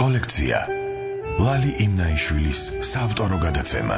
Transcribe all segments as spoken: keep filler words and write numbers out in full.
კოლექცია ლალი იმნაიშვილის საავტორო გადაცემა.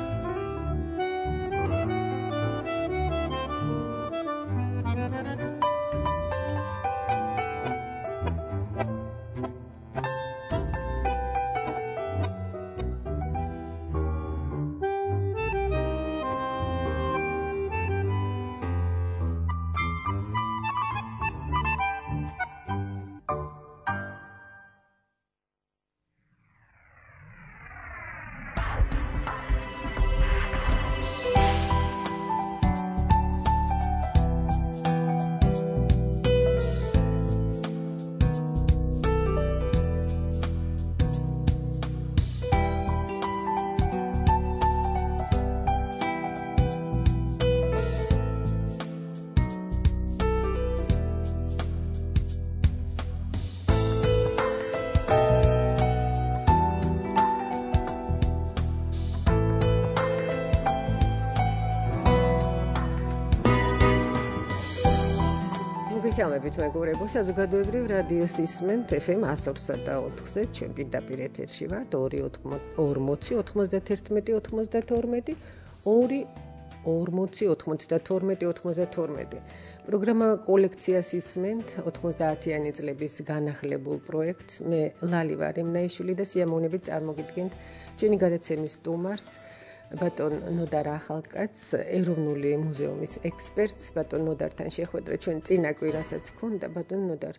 მოგესალმებით მეგობრებო, საზოგადოებრივ რადიოს ისმენთ ეფ ემ one oh four და ოთხზე, ჩვენ პირდაპირ ეთერში ვართ ორი ორმოცი ოცდაათი ოცდათორმეტი ორი ორმოცი ოცდათორმეტი ოცდათორმეტი პროგრამა კოლექციას ისმენთ ოცდაათიანი წლების განახლებულ პროექტს. მე ლალი ვარ იმნაიშვილი და სიამოვნებით წარმოგიდგენთ ჩვენი გადაცემის სტუმარს, ბატონ ნოდარ ახალკაცს, ეროვნული მუზეუმის ექსპერტს. ბატონ ნოდართან შეხვედრა ჩვენ წინა კვირასაც ჰქონდა. ბატონ ნოდარ,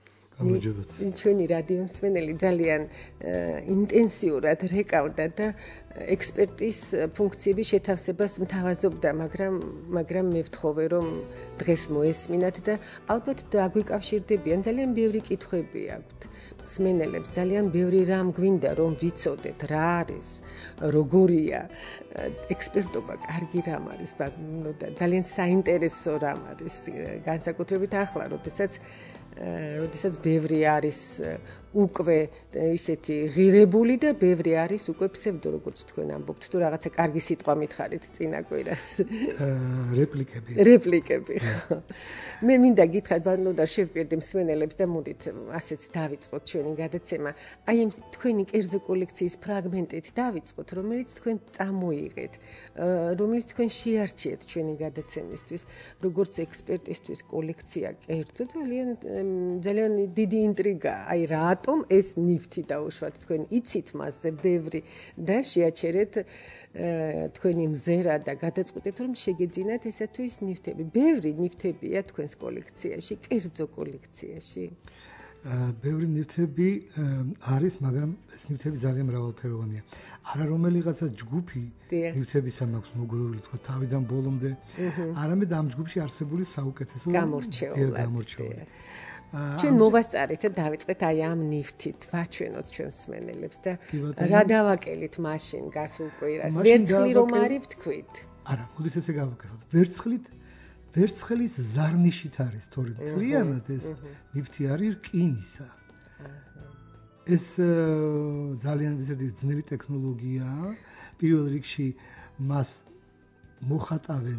ჩვენი რადიო მსმენელი ძალიან ინტენსიურად რეკავდა და ექსპერტის ფუნქციების შეთავსებას მთავაზობდა, მაგრამ მაგრამ მე ვთხოვე, რომ დღეს მოესმინათ და ალბათ დაგვიკავშირდებიან. ძალიან ბევრი კითხვები აქვთ მსმენელებს, ძალიან ბევრი რამ გვინდა რომ ვიცოდეთ, რა არის, როგორია ექსპერტობა, კარგი რამ არის, და ძალიან საინტერესო რამ არის, განსაკუთრებით ახლა, როდესაც როდესაც ბევრი არის უკვე ისეთი ღირებული და ბევრი არის უკვე ფსევდო, როგორც თქვენ ამბობთ, თუ რაღაცა კარგი სიტყვა მითხარით წინა კვირას. რეპლიკები. რეპლიკები. მე მინდა გითხრათ, ბატონო და შევპირდი მსმენელებს და მოდით ასეც დავიწყოთ ჩვენი გადაცემა. აი ამ თქვენი კერძო კოლექციის ფრაგმენტით დავიწყოთ, რომელიც თქვენ წამოიღეთ, რომელიც თქვენ შეარჩიეთ ჩვენი გადაცემისთვის, როგორც ექსპერტისთვის კოლექცია კერძო ძალიან ძალიან დიდი ინტრიგაა. აი რატომ ეს ნივთი დაუშვათ, თქვენ იცით მასზე ბევრი და შეაჩერეთ თქვენი მზერა და გადაწყვეტეთ, რომ შეგეძინათ ესა თუ ის ნივთები. ბევრი ნივთებია თქვენს კოლექციაში, კერძო კოლექციაში. ბევრი ნივთები არის, მაგრამ ეს ნივთები ძალიან მრავალფეროვანია. არა რომელიღაცა ჯგუფი ნივთებისა მაქვს მოგროვილი, თქვა თავიდან ბოლომდე, არამედ ამ ჯგუფში არსებული საუკეთესო გამორჩეული. ჩვენ მოვასწარეთ და დავიწყეთ აი ამ ნივთით, ვაჩვენოთ ჩვენ მსმენელებს და რა დავაკელით მაშინ გასულ კვირას. ვერცხლი რომ არის ვთქვით? არა, მოდით ესე გავაკეთოთ. ვერცხლით ვერცხლის ზარნიშით არის, თორემ მთლიანად ეს ნივთი არის რკინისა. ეს ძალიან ისეთი ძნელი ტექნოლოგიაა. პირველ რიგში მას მოხატავენ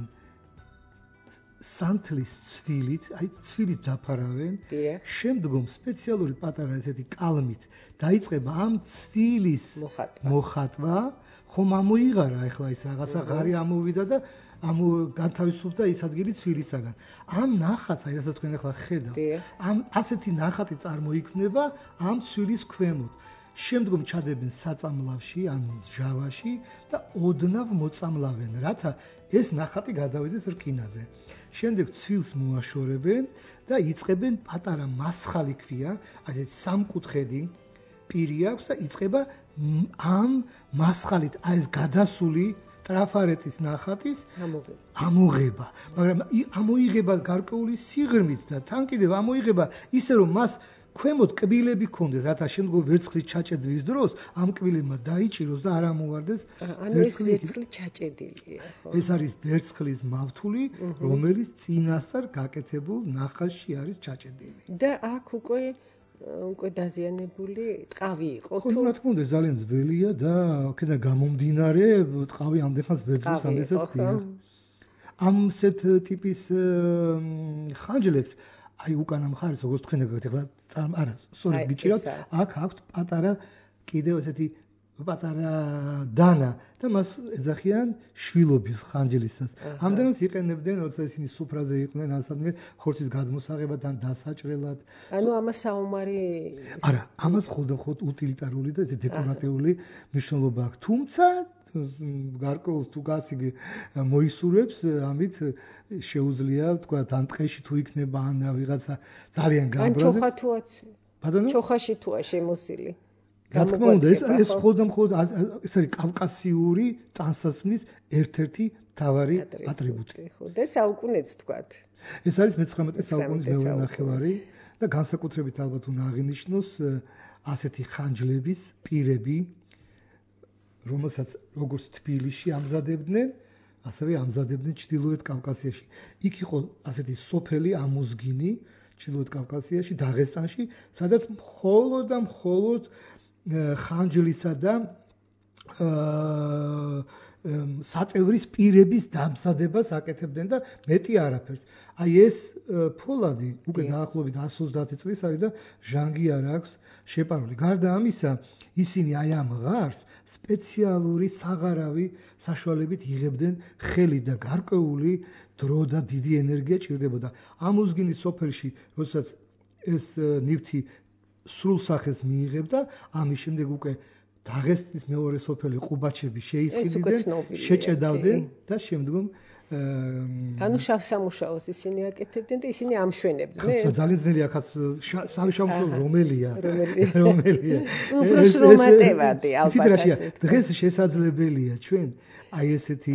სანთლის ცვილით, აი ცვილით დაფარავენ, შემდგომ სპეციალური პატარა ესეთი კალმით დაიწყება ამ ცვილის მოხატვა, ხომ ამოიღარა ახლა ის რაღაცა ღარი ამოვიდა და ამ განთავისუფლდა ის ადგილი ცვილისაგან. ამ ნახატს, აი რასაც თქვენ ახლა ხედავთ, ამ ასეთი ნახატი წარმოიქმნება ამ ცვილის ქვემოთ. შემდგომ ჩადებენ საწამლავში, ანუ ჟავაში და ოდნავ მოწამლავენ, რათა ეს ნახატი გადავიდეს რკინაზე. შემდეგ ცვილს მოაშორებენ და იწყებენ პატარა მასხალი ქვია, ასეთ სამკუთხედი პირი აქვს და იწყება ამ მასხალით აი ეს გადასული ტრაფარეტის ნახატის ამოღება. მაგრამ ამოიღება გარკვეული სიღრმით და თან კიდევ ამოიღება ისე რომ მას ქვემოთ კბილები ქონდეს, რათა შემდგომ ვერცხლის ჩაჭედვის დროს ამ კბილებმა დაიჭიროს და არ ამოვარდეს ვერცხლი ჩაჭედილია. ეს არის ვერცხლის მავთული, რომელიც წინასწარ გაკეთებულ ნახაზში არის ჩაჭედილი. და აქ უკვე უკვე დაზიანებული ტყავი იყო თუ? ხო, რა თქმა უნდა, ძალიან ძველია და აქედან გამომდინარე ტყავი ამდენხანს ვერცხლის ამდენსაც დიახ. ამ სეთ ტიპის ხანჯლებს აი უკანა მხარეს როგორც თქვენ ეგეთ ახლა წამ არა სწორედ გიჭირავთ აქ აქვთ პატარა კიდევ ესეთი პატარა დანა და მას ეძახიან შვილობის ხანჯლისას. ამდენს იყენებდნენ, როცა ისინი სუფრაზე იყვნენ, ასადმე ხორცის გადმოსაღებად ან დასაჭრელად. ანუ ამას საომარი არა, ამას მხოლოდ უტილიტარული და ესე დეკორატიული მნიშვნელობა აქვს. თუმცა გარკვეულს თუ კაცი მოისურვებს, ამით შეუძლია თქვა ან ტყეში თუ იქნება ან ვიღაცა ძალიან გაბრაზი. ან ჩოხა თუაც. ბატონო? ჩოხაში თუა შემოსილი. რა თქმა უნდა, ეს ეს მხოლოდ მხოლოდ ეს არის კავკასიური ტანსაცმლის ერთ-ერთი მთავარი ატრიბუტი. ხო, და საუკუნეც თქვათ. ეს არის მეცხრამეტე საუკუნის მეორე ნახევარი და განსაკუთრებით ალბათ უნდა აღინიშნოს ასეთი ხანჯლების პირები, რომელსაც როგორც თბილისში ამზადებდნენ, ასევე ამზადებდნენ ჩრდილოეთ კავკასიაში. იქ იყო ასეთი სოფელი ამოზგინი ჩრდილოეთ კავკასიაში, დაღესტანში, სადაც მხოლოდ და მხოლოდ ხანჯლისა და საწევრის პირების დამზადებას აკეთებდნენ და მეტი არაფერს. აი ეს ფოლადი უკვე დაახლოებით εκατს ოცდაათი წლის არის და ჟანგი არ აქვს შეპარული. გარდა ამისა, ისინი აი ამ ღარს სპეციალური საღარავი საშუალებით იღებდნენ ხელი და გარკვეული დრო და დიდი ენერგია ჭირდებოდა. ამოზგინის სოფელში, როდესაც ეს ნივთი სრულ სახეს მიიღებდა, ამის შემდეგ უკვე დაღესტნის მეორე სოფელი ყუბაჩები შეისყიდნენ, შეჭედავდნენ და შემდგომ ანუ შავსამუშაოს ისინი აკეთებდნენ და ისინი ამშვენებდნენ. ხო, ძალიან ძნელი აქაც სამუშაო რომელია? რომელია? უფრო შრომატევადი ალბათ. დღეს შესაძლებელია ჩვენ აი ესეთი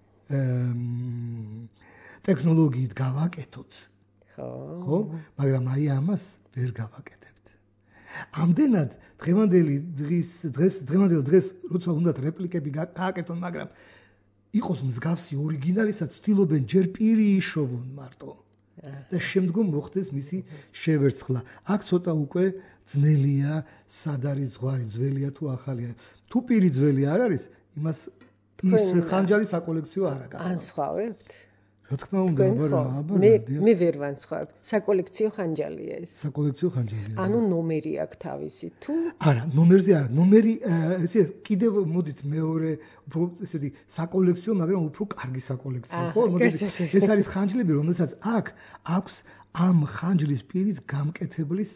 ტექნოლოგიით გავაკეთოთ. ხო. ხო, მაგრამ აი ამას ვერ გავაკეთებთ. ამდენად დღევანდელი დღის დღეს დღევანდელ დღეს როცა უნდათ რეპლიკები გააკეთონ, მაგრამ იყოს მსგავსი ორიგინალისაც ცდილობენ ჯერ პირი იშოვონ მარტო და შემდგომ მოხდეს მისი შევერცხლა. აქ ცოტა უკვე ძნელია, სად არის ზღვარი, ძველია თუ ახალია. თუ პირი ძველი არ არის, იმას ის ხანჯალი საკოლექციო არ აქვს. ანსხვავებთ? რა თქმა უნდა, აბა აბა მე მე ვერ ვანსხვავებ. საკოლექციო ხანჯალია ეს. საკოლექციო ხანჯალია. ანუ ნომერი აქვს თავისი თუ? არა, ნომერზე არა. ნომერი ესე კიდევ მოდით მეორე უფრო ესეთი საკოლექციო, მაგრამ უფრო კარგი საკოლექციო, ხო? მოდით ეს არის ხანჯლები, რომელსაც აქ აქვს ამ ხანჯლის პირის გამკეთებლის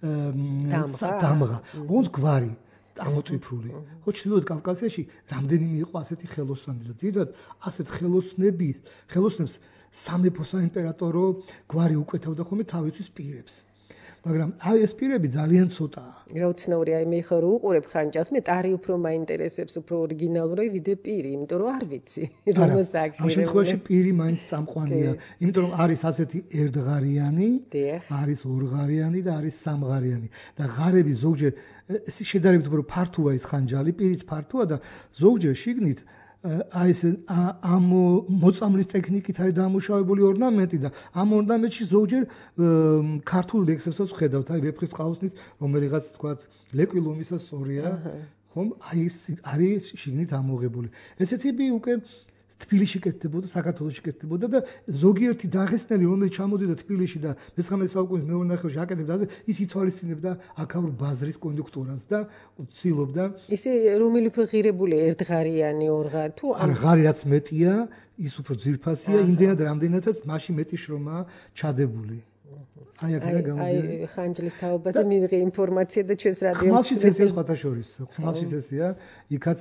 დამღა. ოღონდ გვარი ამოწიფრული. ხო, ჩრდილოეთ კავკასიაში რამდენიმე იყო ასეთი ხელოსანი და ძირითადად ასეთ ხელოსნები, ხელოსნებს სამეფო საიმპერატორო გვარი უკვეთავდა ხოლმე თავისთვის პირებს. მაგრამ აი ეს პირები ძალიან ცოტაა. რა უცნაური, აი მე ხო რო უყურებ ხანჯალს, მე ტარი უფრო მაინტერესებს, უფრო ორიგინალური ვიდე პირი, იმიტომ რომ არ ვიცი რომას აქვს. ამ შემთხვევაში პირი მაინც წამყვანია, იმიტომ რომ არის ასეთი ერთღარიანი, არის ორღარიანი და არის სამღარიანი და ღარები ზოგჯერ შედარებით უფრო ფართოა ის ხანჯალი, პირიც ფართოა და ზოგჯერ შიგნით აი ეს ამ მოწამლის ტექნიკით არის დამუშავებული ორნამენტი და ამ ორნამენტში ზოგჯერ ქართულ ლექსებსაც ვხედავთ, აი ვეფხის ყაოსნის რომელიღაც თქვა ლეკვილომისას სწორია, ხომ? აი ეს არის შიგნით ამოღებული. ესეთები უკვე თბილისში კეთდებოდა, საქართველოში კეთდებოდა და ზოგიერთი დაღესტნელი რომელიც ჩამოდიდა თბილისში და მეცხრამეტე საუკუნის მეორე ნახევარში აკეთებდა, ის ითვალისწინებდა აქაურ ბაზრის კონდუქტორას და ცდილობდა ისე რომელი უფრო ღირებული ერთღარიანი, ორღარი თუ არა, ღარი რაც მეტია, ის უფრო ძვირფასია, იმდენად რამდენადაც მაშინ მეტი შრომაა ჩადებული. აი აქედან გამომდინარე. აი ხანჯლის თაობაზე მივიღე ინფორმაცია და ჩვენს რადიოს ხმალში წესია სხვათა შორის. ხმალში წესია, იქაც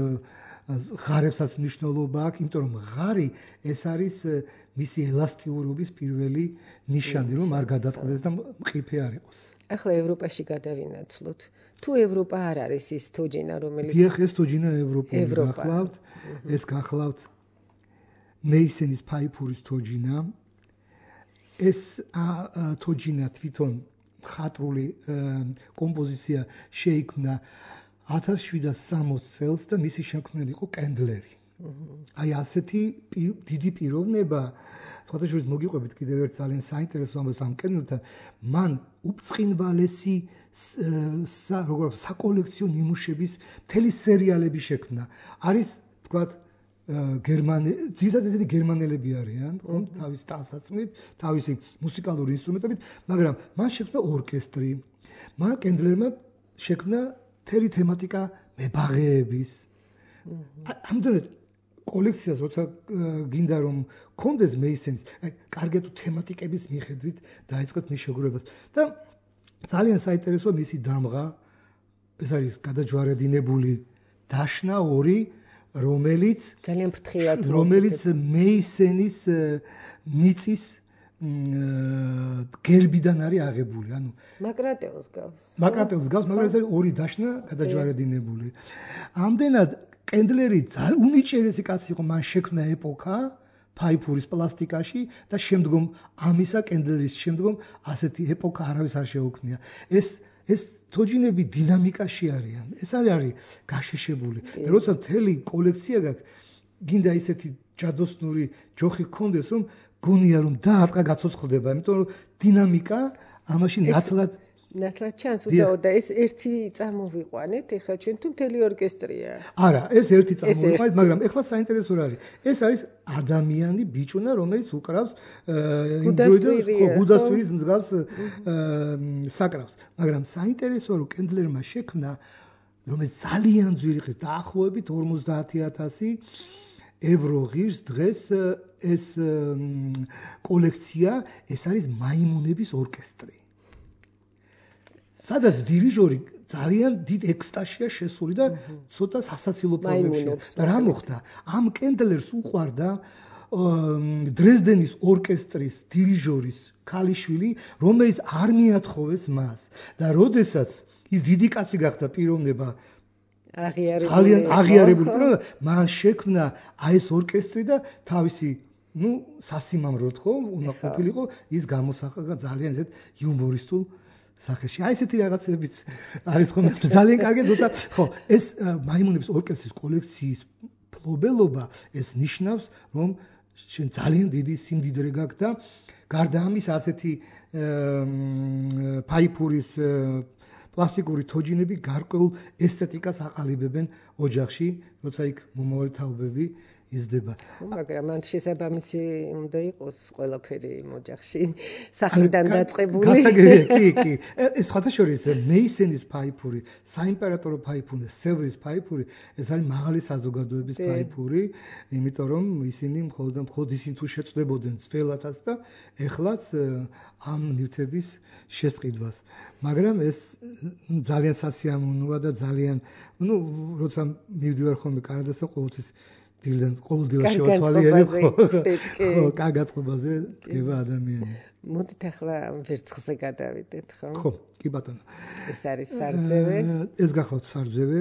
ღარებსაც მნიშვნელობა აქვს, იმიტომ რომ ღარი ეს არის მისი ელასტიურობის პირველი ნიშანი, რომ არ გადაწყდეს და მყიფე არ იყოს. ახლა ევროპაში გადავინაცვლოთ. თუ ევროპა არ არის ის თოჯინა, რომელიც დიახ, ეს თოჯინა ევროპული გახლავთ, ეს გახლავთ მეისენის ფაიფურის თოჯინა. ეს თოჯინა თვითონ მხატვრული კომპოზიცია შეიქმნა ათას შვიდას სამოცდ წელს და მისი შემქმნელი იყო კენდლერი. აი ასეთი დიდი პიროვნება, სხვათა შორის მოგიყვებით კიდევ ერთ ძალიან საინტერესო ამბავს ამ კენდლთან, მან უბრწყინვალესი როგორ საკოლექციო ნიმუშების მთელი სერიალები შექმნა. არის თქვათ გერმანე ძირითადად ესეთი გერმანელები არიან, ხომ, თავის ტანსაცმლით, თავისი მუსიკალური ინსტრუმენტებით, მაგრამ მან შექმნა ორკესტრი. მან კენდლერმა შექმნა თელი თემატიკა მებაღეების. ამდენად კოლექციას როცა გინდა რომ კონდეს მეისენის, აი კარგად თემატიკების მიხედვით დაიწყეთ მის შეგროვებას და ძალიან საინტერესოა მისი დამღა. ეს არის გადაჯვარედინებული დაშნა ორი, რომელიც ძალიან ფრთხილად რომელიც მეისენის მიწის გერბიდან არის აღებული, ანუ მაკრატელს გავს. მაკრატელს გავს, მაგრამ ეს არის ორი დაშნა გადაჯვარედინებული. ამდენად კენდლერი უნიჭიერესი კაცი იყო, მან შექმნა ეპოქა ფაიფურის პლასტიკაში და შემდგომ ამისა კენდლერის შემდგომ ასეთი ეპოქა არავის არ შეუქმნია. ეს ეს თოჯინები დინამიკაში არიან. ეს არის არის გაშეშებული. როცა მთელი კოლექცია გაქვს, გინდა ისეთი ჯადოსნური ჯოხი გქონდეს, რომ გონია რომ დაარტყა გაცოცხლდება, იმიტომ რომ დინამიკა ამაში ნათლად ნათლად ჩანს უდაო და ეს ერთი წარმოვიყვანეთ, ეხლა ჩვენ თუ მთელი ორკესტრია. არა, ეს ერთი წარმოვიყვანეთ, მაგრამ ეხლა საინტერესო რა არის? ეს არის ადამიანი ბიჭუნა, რომელიც უკრავს ბუდასტვირის მსგავს საკრავს. მაგრამ საინტერესოა, რომ კენდლერმა შექმნა, რომელიც ძალიან ძვირი ხის დაახლოებით ორმოცდაათი ათასი ევრო ღირს დღეს ეს კოლექცია, ეს არის მაიმუნების ორკესტრი. სადაც დირიჟორი ძალიან დიდ ექსტაზია შესული და ცოტა სასაცილო პრობლემებია. რა მოხდა? ამ კენდლერს უყვარდა დრეზდენის ორკესტრის დირიჟორის ქალიშვილი, რომელიც არ მიათხოვეს მას და როდესაც ის დიდი კაცი გახდა პიროვნება ძალიან აღიარებული პიროვნება, მან შექმნა აი ეს ორკესტრი და თავისი ნუ სასიმამროდ ხო უნდა ყოფილიყო ის გამოსახა ძალიან ისეთ იუმორისტულ სახეში. აი ესეთი რაღაცებიც არის ხომ ძალიან კარგი, თუმცა ხო ეს მაიმუნების ორკესტრის კოლექციის ფლობელობა ეს ნიშნავს, რომ შენ ძალიან დიდი სიმდიდრე გაქვს და გარდა ამისა ასეთი ფაიფურის პლასტიკური თოჯინები გარკვეულ ესთეტიკას აყალიბებენ ოჯახში, როცა იქ მომავალი თაობები იზრდება. მაგრამ მან შესაბამისი უნდა იყოს ყველაფერი ოჯახში სახლიდან დაწყებული. გასაგებია, კი, კი. ეს სხვათაშორის მეისენის ფაიფური, საიმპერატორო ფაიფური, სევრის ფაიფური, ეს არის მაღალი საზოგადოების ფაიფური, იმიტომ რომ ისინი მხოლოდ მხოლოდ ისინი თუ შეწდებოდნენ ძველათაც და ეხლაც ამ ნივთების შესყიდვას. მაგრამ ეს ძალიან სასიამოვნოა და ძალიან, ну, როცა მივდივარ ხოლმე კანადასთან ყოველთვის დილიდან ყოველდღიურად შევათვალიერებ ხო, კაგაწყობაზე დგება ადამიანი. მოდით ახლა ვერცხლზე გადავიდეთ, ხო? ხო, კი ბატონო. ეს არის სარძევე. ეს გახლავთ სარძევე.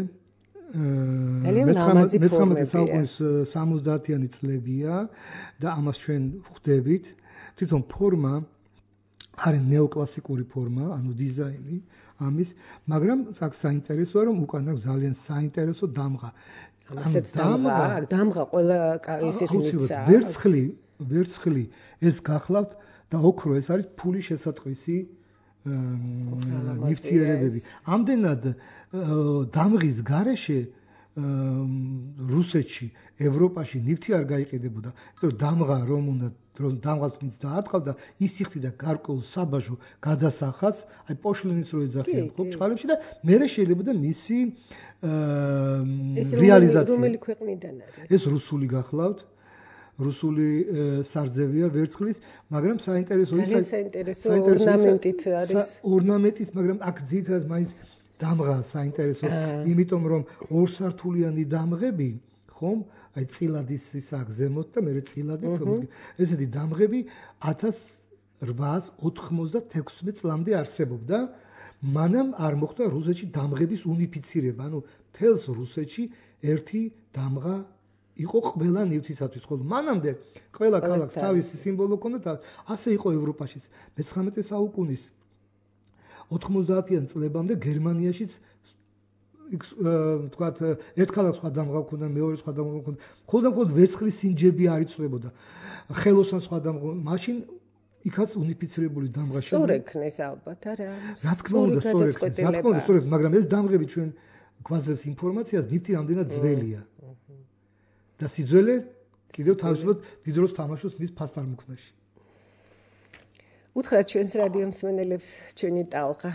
მეცხრამეტე საუკუნის სამოცდაათიანი წლებია და ამას ჩვენ ვხვდებით. თვითონ ფორმა არის ნეოკლასიკური ფორმა, ანუ დიზაინი ამის, მაგრამ აქ საინტერესოა, რომ უკან აქვს ძალიან საინტერესო დამღა. ასეც დამღა, დამღა ყველა ისეთი მიცა. ვერცხლი, ვერცხლი ეს გახლავთ და ოქრო ეს არის ფულის შესატყვისი ნივთიერებები. ამდენად დამღის გარეშე რუსეთში, ევროპაში ნივთი არ გაიყიდებოდა. იმიტომ დამღა რომ უნდა რომ დამღაც მის დაარტყავდა, ის იხდიდა გარკვეულ საბაჟო გადასახადს, აი პოშლენის რო ეძახიან ხო ჩხალებში და მერე შეიძლება მისი რეალიზაცია. რომელი ქვეყნიდან არის? ეს რუსული გახლავთ. რუსული სარძევია ვერცხლის, მაგრამ საინტერესო ის საინტერესო ორნამენტით არის. ორნამენტით, მაგრამ აქ ძირითადად მაინც დამღა საინტერესო, იმიტომ რომ ორსართულიანი დამღები, ხომ? აი წილადის ის აქ ზემოთ და მერე წილადი, ესეთი დამღები ათას რვაას ოთხმოცდათექვსმეტ წლამდე არსებობდა. მანამ არ მოხდა რუსეთში დამღების უნიფიცირება, ანუ მთელს რუსეთში ერთი დამღა იყო ყველა ნივთისათვის, ხოლო მანამდე ყველა ქალაქს თავისი სიმბოლო ჰქონდა, ასე იყო ევროპაშიც. მეცხრამეტე საუკუნის ოთხმოცდაათიან წლებამდე გერმანიაშიც თქვათ ერთ ქალაქს სხვა დამღა ჰქონდა, მეორე სხვა დამღა ჰქონდა. მხოლოდ მხოლოდ ვერცხლის სინჯები არ იცვლებოდა. ხელოსან სხვა დამღა, მაშინ იქაც უნიფიცირებული დამღა შეგვიძლია. სწორ ექნეს ალბათ, არა? რა თქმა უნდა, სწორ ექნეს. რა თქმა უნდა, სწორ ექნეს, მაგრამ ეს დამღები ჩვენ გვაძლევს ინფორმაციას, ნივთი რამდენად ძველია. და სიძველე კიდევ თავისუფლად დიდ როლს თამაშობს მის ფასტარმოქმედში. უთხრათ ჩვენს რადიო მსმენელებს ჩვენი ტალღა.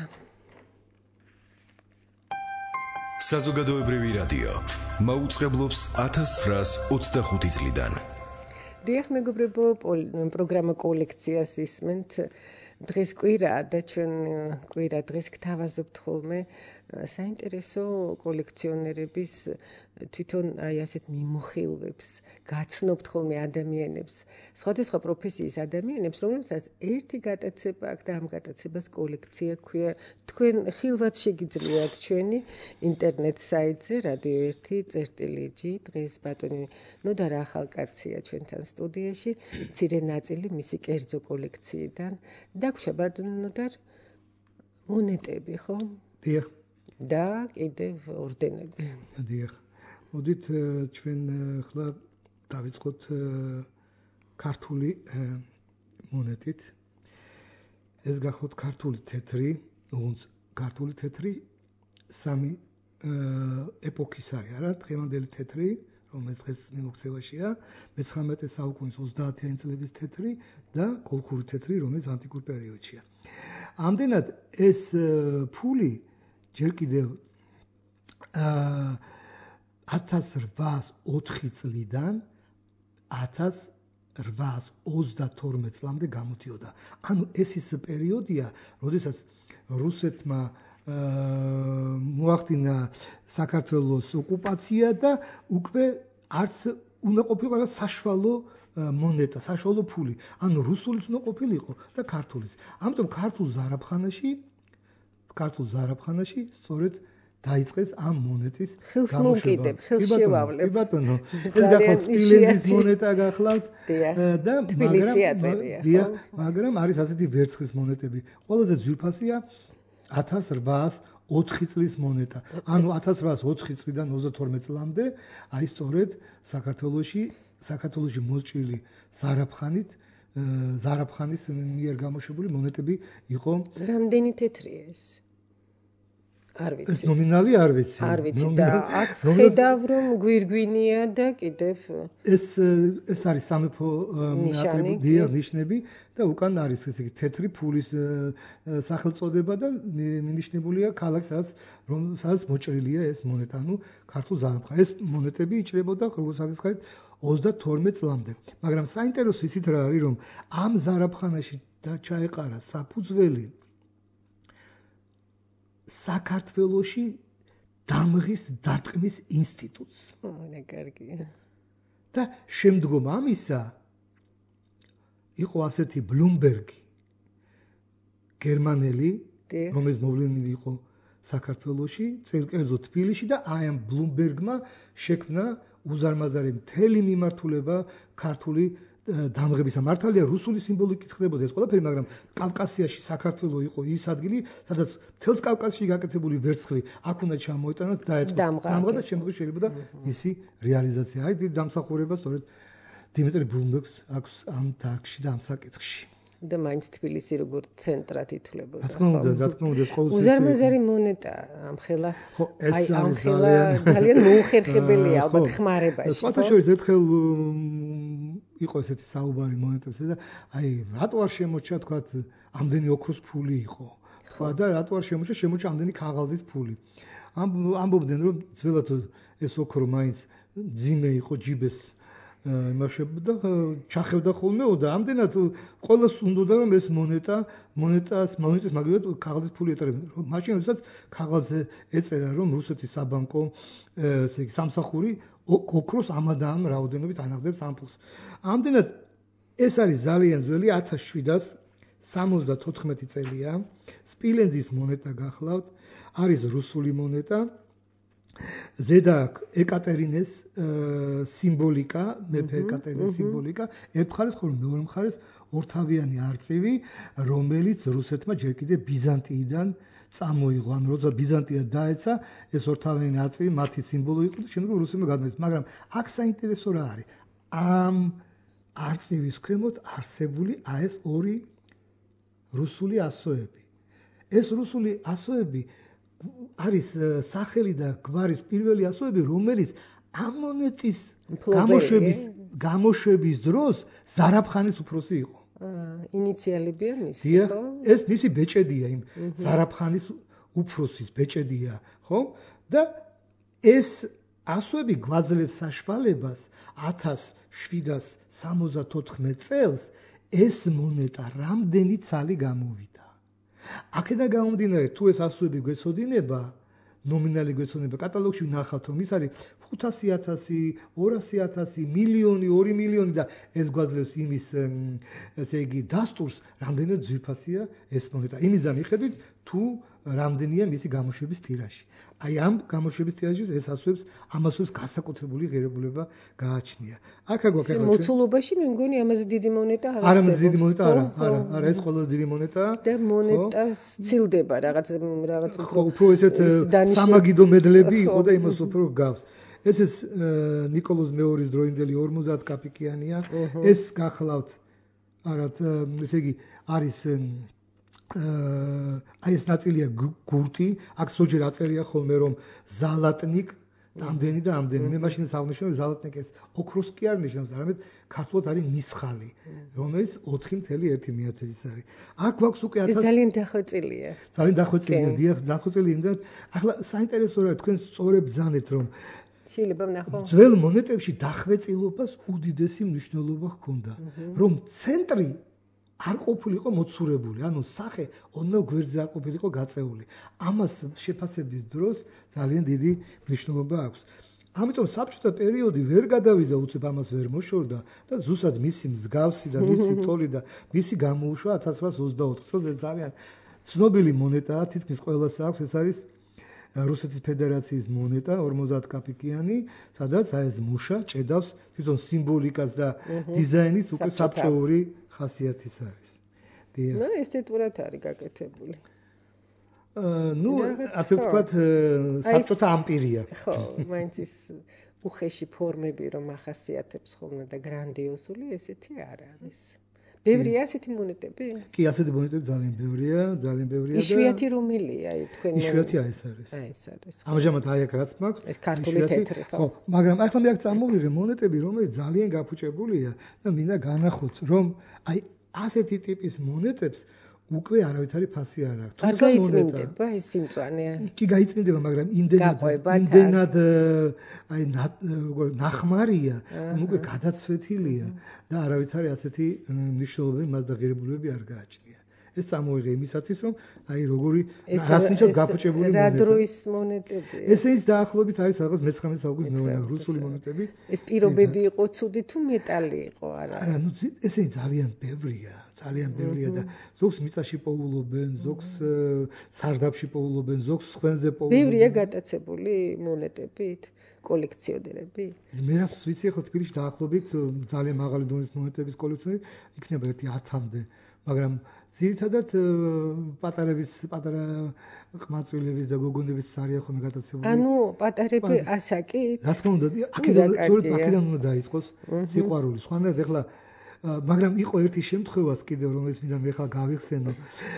საზოგადოებრივი რადიო მაუწყებლობს ათას ცხრაას ოცდახუთი წლიდან. დიახ, მეგობრებო, პროგრამა კოლექციას ისმენთ. დღეს კვირაა და ჩვენ კვირა დღეს გთავაზობთ ხოლმე საინტერესო კოლექციონერების თვითონ აი ასეთ მიმოხილვებს, გაცნობთ ხოლმე ადამიანებს, სხვადასხვა პროფესიის ადამიანებს, რომლებსაც ერთი გატაცება აქვს და ამ გატაცებას კოლექცია ქვია. თქვენ ხილვად შეგიძლიათ ჩვენი ინტერნეტ საიტზე რადიო ერთი წერტილი ჯი დღეს ბატონი ნოდარ ახალკაცია ჩვენთან სტუდიაში, მცირე ნაწილი მისი კერძო კოლექციიდან დაგვშა ბატონი ნოდარ მონეტები, ხო? დიახ. და კიდევ ორდენები. დიახ. მოდით ჩვენ ხლა დავიწყოთ ქართული მონეტით. ეს გახლავთ ქართული თეთრი, ოღონდ ქართული თეთრი სამი ეპოქის არის, არა? დღევანდელი თეთრი, რომელიც დღეს მიმოქცევაშია, მეცხრამეტე საუკუნის ოცდაათიანი წლების თეთრი და კოლხური თეთრი, რომელიც ანტიკურ პერიოდშია. ამდენად ეს ფული ჯერ კიდევ ათას რვაას ოთხი წლიდან ათას რვაას ოცდათორმეტ წლამდე გამოდიოდა. ანუ ეს ის პერიოდია, როდესაც რუსეთმა მოახდინა საქართველოს ოკუპაცია და უკვე არც უნდა ყოფილიყო საშუალო მონეტა, საშუალო ფული. ანუ რუსულიც უნდა ყოფილიყო და ქართულიც. ამიტომ ქართულ ზარაფხანაში, ქართულ ზარაფხანაში სწორედ დაიწყეს ამ მონეტის გამოშვება. ხელს შევავლებ. კი ბატონო, ეს გახლავთ სპილენძის მონეტა გახლავთ და მაგრამ მაგრამ არის ასეთი ვერცხლის მონეტები. ყველაზე ძვირფასია ათას რვაას ოთხი წლის მონეტა. ანუ ათას რვაას ოთხი წლიდან ოცდათორმეტ წლამდე აი სწორედ საქართველოში საქართველოში მოსჭრილი ზარაფხანით ზარაფხანის მიერ გამოშვებული მონეტები იყო. რამდენი თეთრია ეს? არ ვიცი. ეს ნომინალი არ ვიცი. არ ვიცი და აქ ხედავ რომ გვირგვინია და კიდევ ეს ეს არის სამეფო ატრიბუტი, ნიშნები და უკან არის ესე იგი თეთრი ფულის სახელწოდება და მინიშნებულია ქალაქ, სადაც რომ სადაც მოჭრილია ეს მონეტა, ანუ ქართულ ზარაფხანში. ეს მონეტები იჭრებოდა როგორც აღიქვათ ოცდათორმეტ წლამდე. მაგრამ საინტერესო ისიც რა არის რომ ამ ზარაფხანაში და ჩაეყარა საფუძველი საქართველოში დამღის დარტყმის ინსტიტუტს. ოღონდ კარგია. და შემდგომ ამისა იყო ასეთი ბლუმბერგი გერმანელი, რომელიც მოვლენილი იყო საქართველოში, წერკერძო თბილისში და აი ამ ბლუმბერგმა შექმნა უზარმაზარი მთელი მიმართულება ქართული დამღების. მართალია რუსული სიმბოლიკით ხდებოდა ეს ყველაფერი, მაგრამ კავკასიაში საქართველო იყო ის ადგილი, სადაც მთელს კავკასიაში გაკეთებული ვერცხლი აქ უნდა ჩამოეტანოთ და დაეწყო დამღა და შემდგომ შეიძლება მისი რეალიზაცია. აი დიდ დამსახურებას სწორედ დიმიტრი ბლუმბერგს აქვს ამ დარგში და ამ საკითხში. და მაინც თბილისი როგორც ცენტრად ითვლებოდა. რა თქმა უნდა, რა თქმა უნდა, ეს ყოველთვის უზარმაზარი მონეტა ამხელა. ხო, ეს არის ძალიან ძალიან მოუხერხებელია ალბათ ხმარებაში. სხვათა შორის ერთხელ იყო ესეთი საუბარი მონეტებზე და აი რატო არ შემოჩა თქვა ამდენი ოქროს ფული იყო. ხო და რატო არ შემოჩა, შემოჩა ამდენი ქაღალდის ფული. ამ ამბობდნენ რომ ძველად ეს ოქრო მაინც ძიმე იყო ჯიბეს იმაშებდა ჩახევდა ხოლმე და ამდენად ყოველს უნდოდა რომ ეს მონეტა მონეტას მონეტის მაგალითად ქაღალდის ფული ეწერებდა. მაშინ როდესაც ქაღალდზე ეწერა რომ რუსეთის საბანკო ესე იგი სამსახური ოქროს ამადა ამ რაოდენობით ანახდებს ამ ფულს. ამდენად ეს არის ძალიან ძველი ათას შვიდას სამოცდათოთხმეტი წელია. სპილენძის მონეტა გახლავთ, არის რუსული მონეტა. ზედა ეკატერინეს სიმბოლიკა, მეფე ეკატერინეს სიმბოლიკა, ერთ მხარეს ხოლმე მეორე მხარეს ორთავიანი არწივი, რომელიც რუსეთმა ჯერ კიდევ ბიზანტიიდან წამოიღო. ანუ როცა ბიზანტია დაეცა, ეს ორთავიანი არწივი მათი სიმბოლო იყო და შემდგომ რუსებმა გადმოეცა. მაგრამ აქ საინტერესო რა არის? ამ არწივის ქვემოთ არსებული აი ეს ორი რუსული ასოები. ეს რუსული ასოები არის სახელი და გვარის პირველი ასოები, რომელიც ამ მონეტის გამოშვების გამოშვების დროს ზარაფხანის უფროსი იყო. ინიციალებია მისი, ხო? ეს მისი ბეჭედია იმ ზარაფხანის უფროსის ბეჭედია, ხო? და ეს ასოები გვაძლევს საშუალებას ათას შვიდას სამოცდათოთხმეტ წელს ეს მონეტა რამდენი ცალი გამოვიდა. აქედან გამომდინარე, თუ ეს ასოები გვეცოდინება, ნომინალი გვეცოდინება, კატალოგში ვნახავთ, რომ ის არის ხუთასი ათასი, ორასი ათასი, მილიონი, ორი მილიონი და ეს გვაძლევს იმის, ესე იგი, დასტურს, რამდენად ძვირფასია ეს მონეტა. იმის მიხედვით, თუ რამდენია მისი გამოშვების ტირაჟი. აი ამ გამოშვების ტირაჟში ეს ასოებს ამასოებს განსაკუთრებული ღირებულება გააჩნია. აქ აგვაქვს ახლა მოცულობაში მე მგონი ამაზე დიდი მონეტა არ არის. არა, დიდი მონეტა არა, არა, არა, ეს ყველა დიდი მონეტაა. და მონეტა ცილდება რაღაც რაღაც უფრო ესეთ სამაგიდო მედლები იყო და იმას უფრო გავს. ეს ეს ნიკოლოზ მეორის დროინდელი ორმოცდაათ კაპიკიანია. ეს გახლავთ არა, ესე იგი არის აი ეს ნაწილია გურტი, აქ ზოგჯერ აწერია ხოლმე რომ ზალატნიკ ამდენი და ამდენი. მე მაშინ საუბნეშო რომ ზალატნიკ ეს ოქროს კი არ ნიშნავს, არამედ ქართულად არის მისხალი, რომელიც ოთხი კoma ერთი მეათედის არის. აქ გვაქვს უკვე ათას ძალიან დახვეწილია. ძალიან დახვეწილია, დიახ, დახვეწილია და ახლა საინტერესო რა თქვენ სწორებ ბზანეთ რომ შეიძლება ვნახო. ძველ მონეტებში დახვეწილობას უდიდესი მნიშვნელობა ჰქონდა, რომ ცენტრი არ ყოფილიყო მოცურებული, ანუ სახე ოდნავ გვერდზე არ ყოფილიყო გაწეული. ამას შეფასების დროს ძალიან დიდი მნიშვნელობა აქვს. ამიტომ საბჭოთა პერიოდი ვერ გადავიდა უცებ ამას ვერ მოშორდა და ზუსტად მისი მსგავსი და მისი ტოლი და მისი გამოუშვა ათას რვაასი ოცდაოთხ წელს. ეს ძალიან ცნობილი მონეტაა, თითქმის ყველას აქვს. ეს არის რუსეთის ფედერაციის მონეტა ორმოცდაათ კაპიკიანი, სადაც აი ეს მუშა ჭედავს თვითონ სიმბოლიკას და დიზაინის უკვე საბჭოური ხასიათის არის. დიახ. ნუ ესთეტურად არის გაკეთებული. აა ნუ ასე ვთქვათ, საბჭოთა ამპირია. ხო, მაინც ის უხეში ფორმები რომ ახასიათებს ხოლმე და გრანდიოზული, ესეთი არ არის. ბევრია ასეთი მონეტები? კი, ასეთი მონეტები ძალიან ბევრია, ძალიან ბევრია და იშვიათი რომელია, აი თქვენ იშვიათი აი ეს არის. აი ეს არის. ამჟამად აი აქ რაც მაქვს, ეს ქართული თეთრი ხო? ხო, მაგრამ ახლა მე აქ წამოვიღე მონეტები, რომელიც ძალიან გაფუჭებულია და მინდა განახოთ, რომ აი ასეთი ტიპის მონეტებს უკვე არავითარი ფასი არ აქვს. თუმცა მოიწმინდება ეს სიმწვანე. კი გაიწმინდება, მაგრამ იმდენად იმდენად აი როგორ ნახმარია, უკვე გადაცვეთილია და არავითარი ასეთი მნიშვნელობები მას და ღირებულებები არ გააჩნია. ეს წამოვიღე იმისათვის, რომ აი როგორი რას ნიშნავს გაფუჭებული მონეტა. რა დროის მონეტებია? ეს ის დაახლოებით არის რაღაც მეცხრამეტე საუკუნის მეონა რუსული მონეტები. ეს პირობები იყო ცუდი თუ მეტალი იყო არა? არა, ნუ ესენი ძალიან ბევრია. ძალიან ბევრია და ზოგს მიწაში პოულობენ, ზოგს სარდაფში პოულობენ, ზოგს სხვენზე პოულობენ. ბევრია გატაცებული მონეტებით, კოლექციონერები. მე რაც ვიცი, ხო თბილისში დაახლოებით ძალიან მაღალი დონის მონეტების კოლექციონერი იქნება ერთი ათამდე, მაგრამ ძირითადად პატარების, პატარა ყმაწვილების და გოგონების არის ხოლმე გატაცებული. ანუ პატარები ასაკით? რა თქმა უნდა, აქედან სწორედ აქედან უნდა დაიწყოს სიყვარული. სხვანაირად ეხლა მაგრამ იყო ერთი შემთხვევაც კიდევ რომელიც მინდა მე ხა გავიხსენო.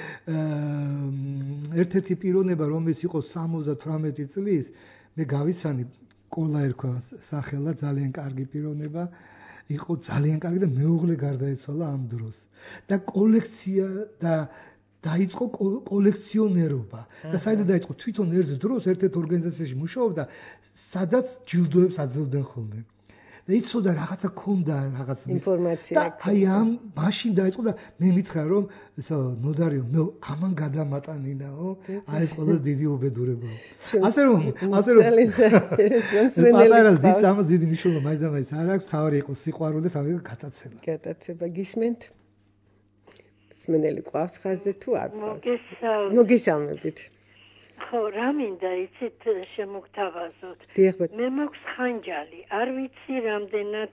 ერთ-ერთი პიროვნება რომელიც იყო სამოცდათვრამეტი წლის, მე გავისანი კოლა ერქვა სახელა, ძალიან კარგი პიროვნება, იყო ძალიან კარგი და მეუღლე გარდაეცვალა ამ დროს. და კოლექცია და დაიწყო კოლექციონერობა. და საერთოდ დაიწყო თვითონ ერთ დროს ერთ-ერთ ორგანიზაციაში მუშაობდა, სადაც ჯილდოებს აძლევდნენ ხოლმე. და იცოდა რაღაცა ქონდა რაღაც ინფორმაცია. და აი ამ მაშინ დაიწყო და მე მითხრა რომ ესა ნოდარიო მე ამან გადამატანინაო, აი ეს ყველა დიდი უბედურება. ასე რომ ასე რომ პატარა დიდ ამას დიდი მნიშვნელობა მაინც და მაინც არ აქვს, თავი იყო სიყვარული და თავი გატაცება. გატაცება გისმენთ? სმენელი ყავს ხაზზე თუ არ ყავს? მოგესალმებით. ხო, რა მინდა იცით შემოგთავაზოთ. მე მაქვს ხანჯალი, არ ვიცი რამდენად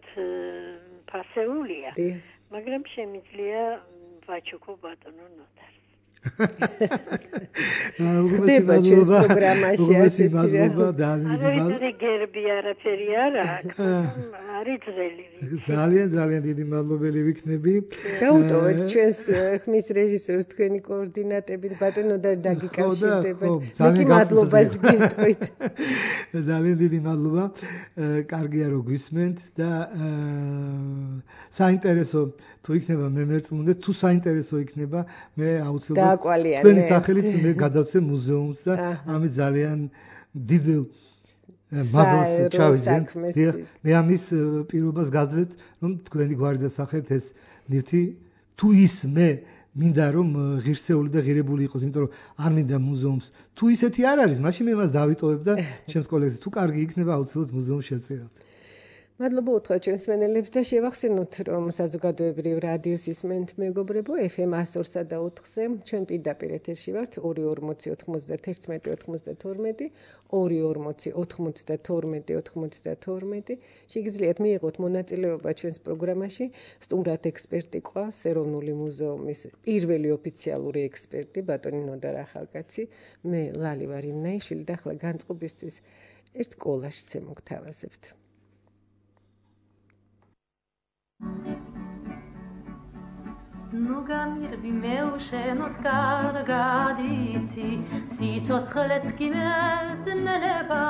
ფასეულია, მაგრამ შემიძლია ვაჩუქო ბატონო ნოტარს. ხდება ჩვენს პროგრამაში ასეთი მადლობა ძალიან დიდი გერბი არაფერი არ აქვს არის ძველი ძალიან ძალიან დიდი მადლობელი ვიქნები დაუტოვეთ ჩვენს ხმის რეჟისორს თქვენი კოორდინატებით ბატონო და დაგიკავშირდება მეტი მადლობას გიტყვით ძალიან დიდი მადლობა კარგია რომ გვისმენთ და საინტერესო თუ იქნება მე მერწმუნდეთ თუ საინტერესო იქნება მე აუცილებლად თქვენი სახელით მე გადავცე მუზეუმს და ამით ძალიან დიდ მადლობას ჩავიძენ მე ამის პირობას გაძლევთ რომ თქვენი გვარი და სახელით ეს ნივთი თუ ის მე მინდა რომ ღირსეული და ღირებული იყოს იმიტომ რომ არ მინდა მუზეუმს თუ ისეთი არ არის მაშინ მე მას დავიტოვებ და ჩემს კოლექციას თუ კარგი იქნება აუცილებლად მუზეუმს შევწირავთ მადლობა უთხრა ჩვენს მენელებს და შევახსენოთ რომ საზოგადოებრივ რადიოს ისმენთ მეგობრებო ეფ ემ one oh three და ოთხზე ჩვენ პირდაპირ ეთერში ვართ two forty ninety-one ninety-twelve two forty ninety-two ninety-two შეგიძლიათ მიიღოთ მონაწილეობა ჩვენს პროგრამაში სტუმრად ექსპერტი ყავს ეროვნული მუზეუმის პირველი ოფიციალური ექსპერტი ბატონი ნოდა რახალკაცი მე ლალი ვარ იმნაიშვილი და ახლა განწყობისთვის ერთ კოლაჟს შემოგთავაზებთ Nu gamirbi meu shenot kargaditsi sicotskhlet kimet neleba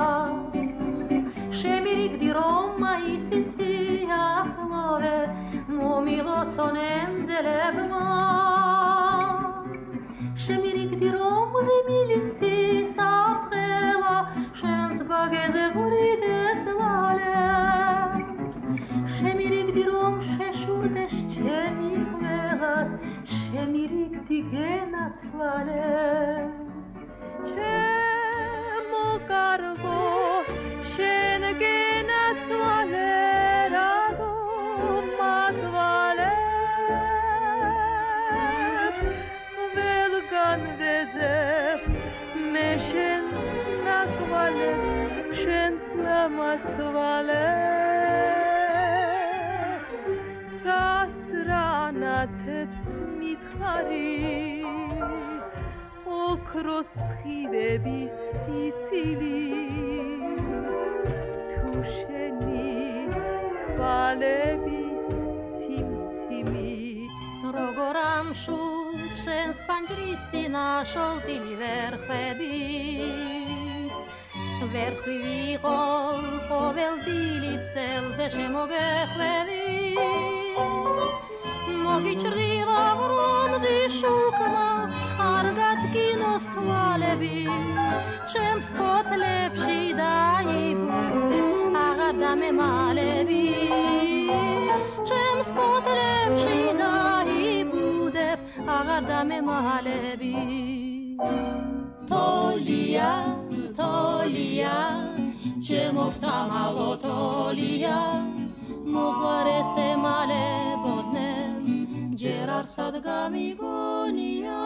shemirik dirom maisisi akhlove momilotsonem zelebma shemirik dirom vemilisti sakhela shens bageze gurides lale shemirik dirom sheshurdes chemi shemirik digenatsvale chemo kargo shengenatsvale rado matvale velgan vezef meshen nakvale shens namastvale სასრანათებს მითხარი ოქროს ხივების სიცილი თუ შენი თვალების ციმციმი როგორ ამშუქ შენს პანჯრის წინა შოლტილი ვერხვების ვერხვი ვიყო ყოველ დილით წელზე შემოგეხვევი Mogichriva vromdi shukma argatkinos tvalები ჩემს ფოთლებში დაიბუდე აღარდამე მალები ჩემს ფოთლებში დაიბუდე აღარდამე მალები თოლია თოლია ჩემო ხტამალო თოლია მოყარესე მალებოდნე ჯერ არსად გამიგონია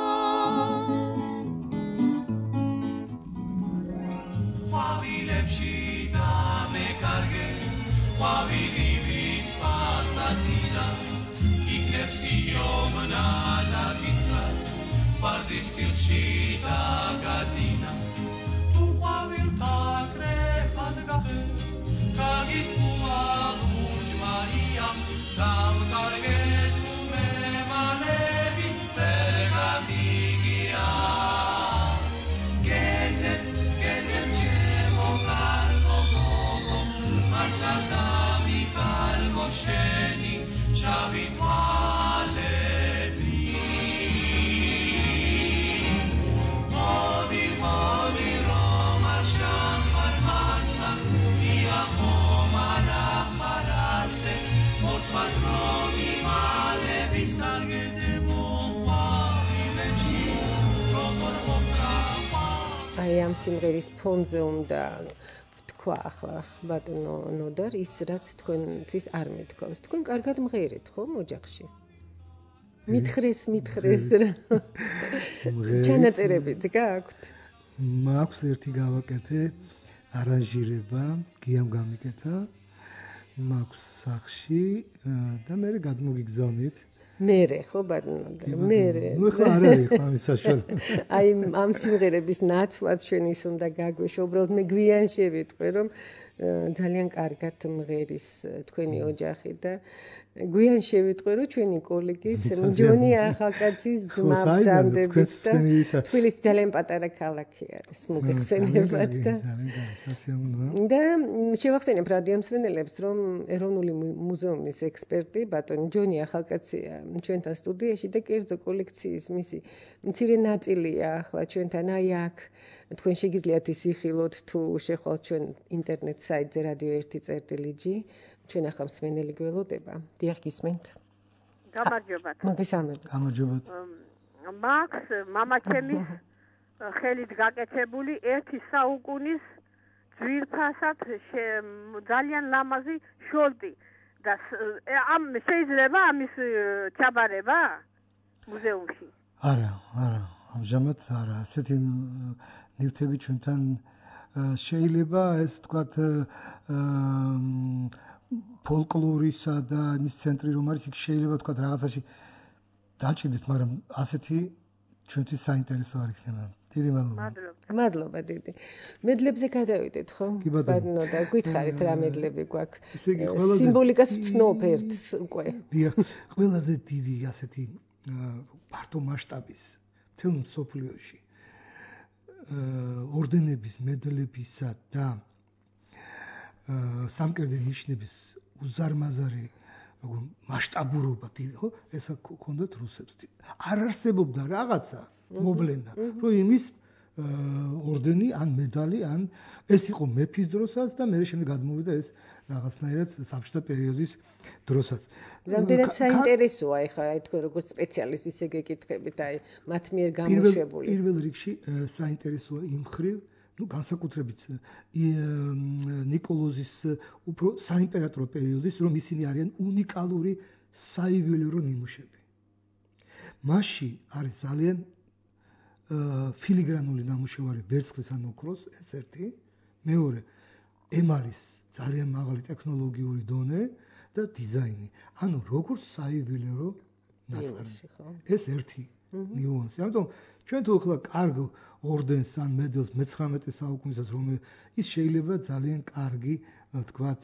ყვავილებში დამეკარგე ყვავილი ვით პაცაციდა იქნებს იომნა დაკითხა ვარდის ტილში დაგაძინა თუ ყვავილთა კრეფას გახე გაგიქუა ლურჯმაია დავკარგე აი ამ სიმღერის ფონზე უნდა თქვა ახლა ბატონო ნოდარ ის რაც თქვენთვის არ მეთქვავს. თქვენ კარგად მღერეთ ხო ოჯახში? მითხრეს მითხრეს რა. ჩანაწერებიც გააქვთ? მაქვს ერთი გავაკეთე არანჟირება, გიამ გამიკეთა. მაქვს სახში და მე გადმოგიგზავნით. მერე ხო ბატონო მერე ნუ ხა არ არის ამის საშუალება აი ამ სიმღერების ნაცვლად ჩვენ ის უნდა გაგვეშო უბრალოდ მე გვიან შევიტყვე რომ ძალიან კარგად მღერის თქვენი ოჯახი და გვიან შევიტყვე რომ ჩვენი კოლეგის ჯონი ახალკაცის ძმა ბრძანდებით და თბილისი ძალიან პატარა ქალაქი არის მოგეხსენებათ და და შევახსენებ რადიომსმენელებს რომ ეროვნული მუზეუმის ექსპერტი ბატონი ჯონი ახალკაცია ჩვენთან სტუდიაში და კერძო კოლექციის მისი მცირე ნაწილია ახლა ჩვენთან აი აქ თქვენ შეგიძლიათ ისიხილოთ თუ შეხვალთ ჩვენ ინტერნეტ საიტზე რადიო ერთი წერტილი ჯი ჩვენ ახლა მსმენელი გველოდება. დიახ გისმენთ. გამარჯობათ. მოგესალმებით. გამარჯობათ. მაქს მამაჩემის ხელით გაკეთებული ერთი საუკუნის ძვირფასად ძალიან ლამაზი შოლტი და ამ შეიძლება ამის ჩაბარება მუზეუმში? არა, არა, ამჟამად არა. ასეთი ნივთები ჩვენთან შეიძლება ეს თქვათ ფოლკლორისა და მის ცენტრი რომ არის იქ შეიძლება თქვა რაღაცაში დაჭიდეთ, მაგრამ ასეთი ჩვენთვის საინტერესო არ იქნება. დიდი მადლობა. მადლობა დიდი. მედლებზე გადავიდეთ ხო? ბატონო და გითხარით რა მედლები გვაქვს. სიმბოლიკას ვცნობ ერთს უკვე. დიახ, ყველაზე დიდი ასეთი მარტო მასშტაბის მთელ მსოფლიოში ორდენების, მედლებისა და სამკერდე ნიშნების უზარმაზარი როგორ მასშტაბურობა დიდი ხო ესა ქონდათ რუსებს არ არსებობდა რაღაცა მოვლენა რომ იმის ორდენი ან მედალი ან ეს იყო მეფის დროსაც და მე შემდეგ გადმოვიდა ეს რაღაცნაირად საბჭოთა პერიოდის დროსაც რამდენად საინტერესოა ეხლა აი თქვენ როგორც სპეციალისტი ისე გეკითხებით აი მათ მიერ გამოშვებული პირველ რიგში საინტერესოა იმ ხრივ ну განსაკუთრებით ნიკოლოზის უფრო საიმპერატორო პერიოდის რომ ისინი არიან უნიკალური საიუველირო ნიმუშები. მასში არის ძალიან ფილიგრანული ნამუშევარი ვერცხლის ან ოქროს ეს ერთი, მეორე ემალის ძალიან მაღალი ტექნოლოგიური დონე და დიზაინი. ანუ როგორც საიუველირო ნაწარმი. ეს ერთი ნიუანსი. ამიტომ ჩვენ თუ ახლა კარგ ორდენს ან მედალს მეცხრამეტე საუკუნესაც რომ ის შეიძლება ძალიან კარგი ვთქვათ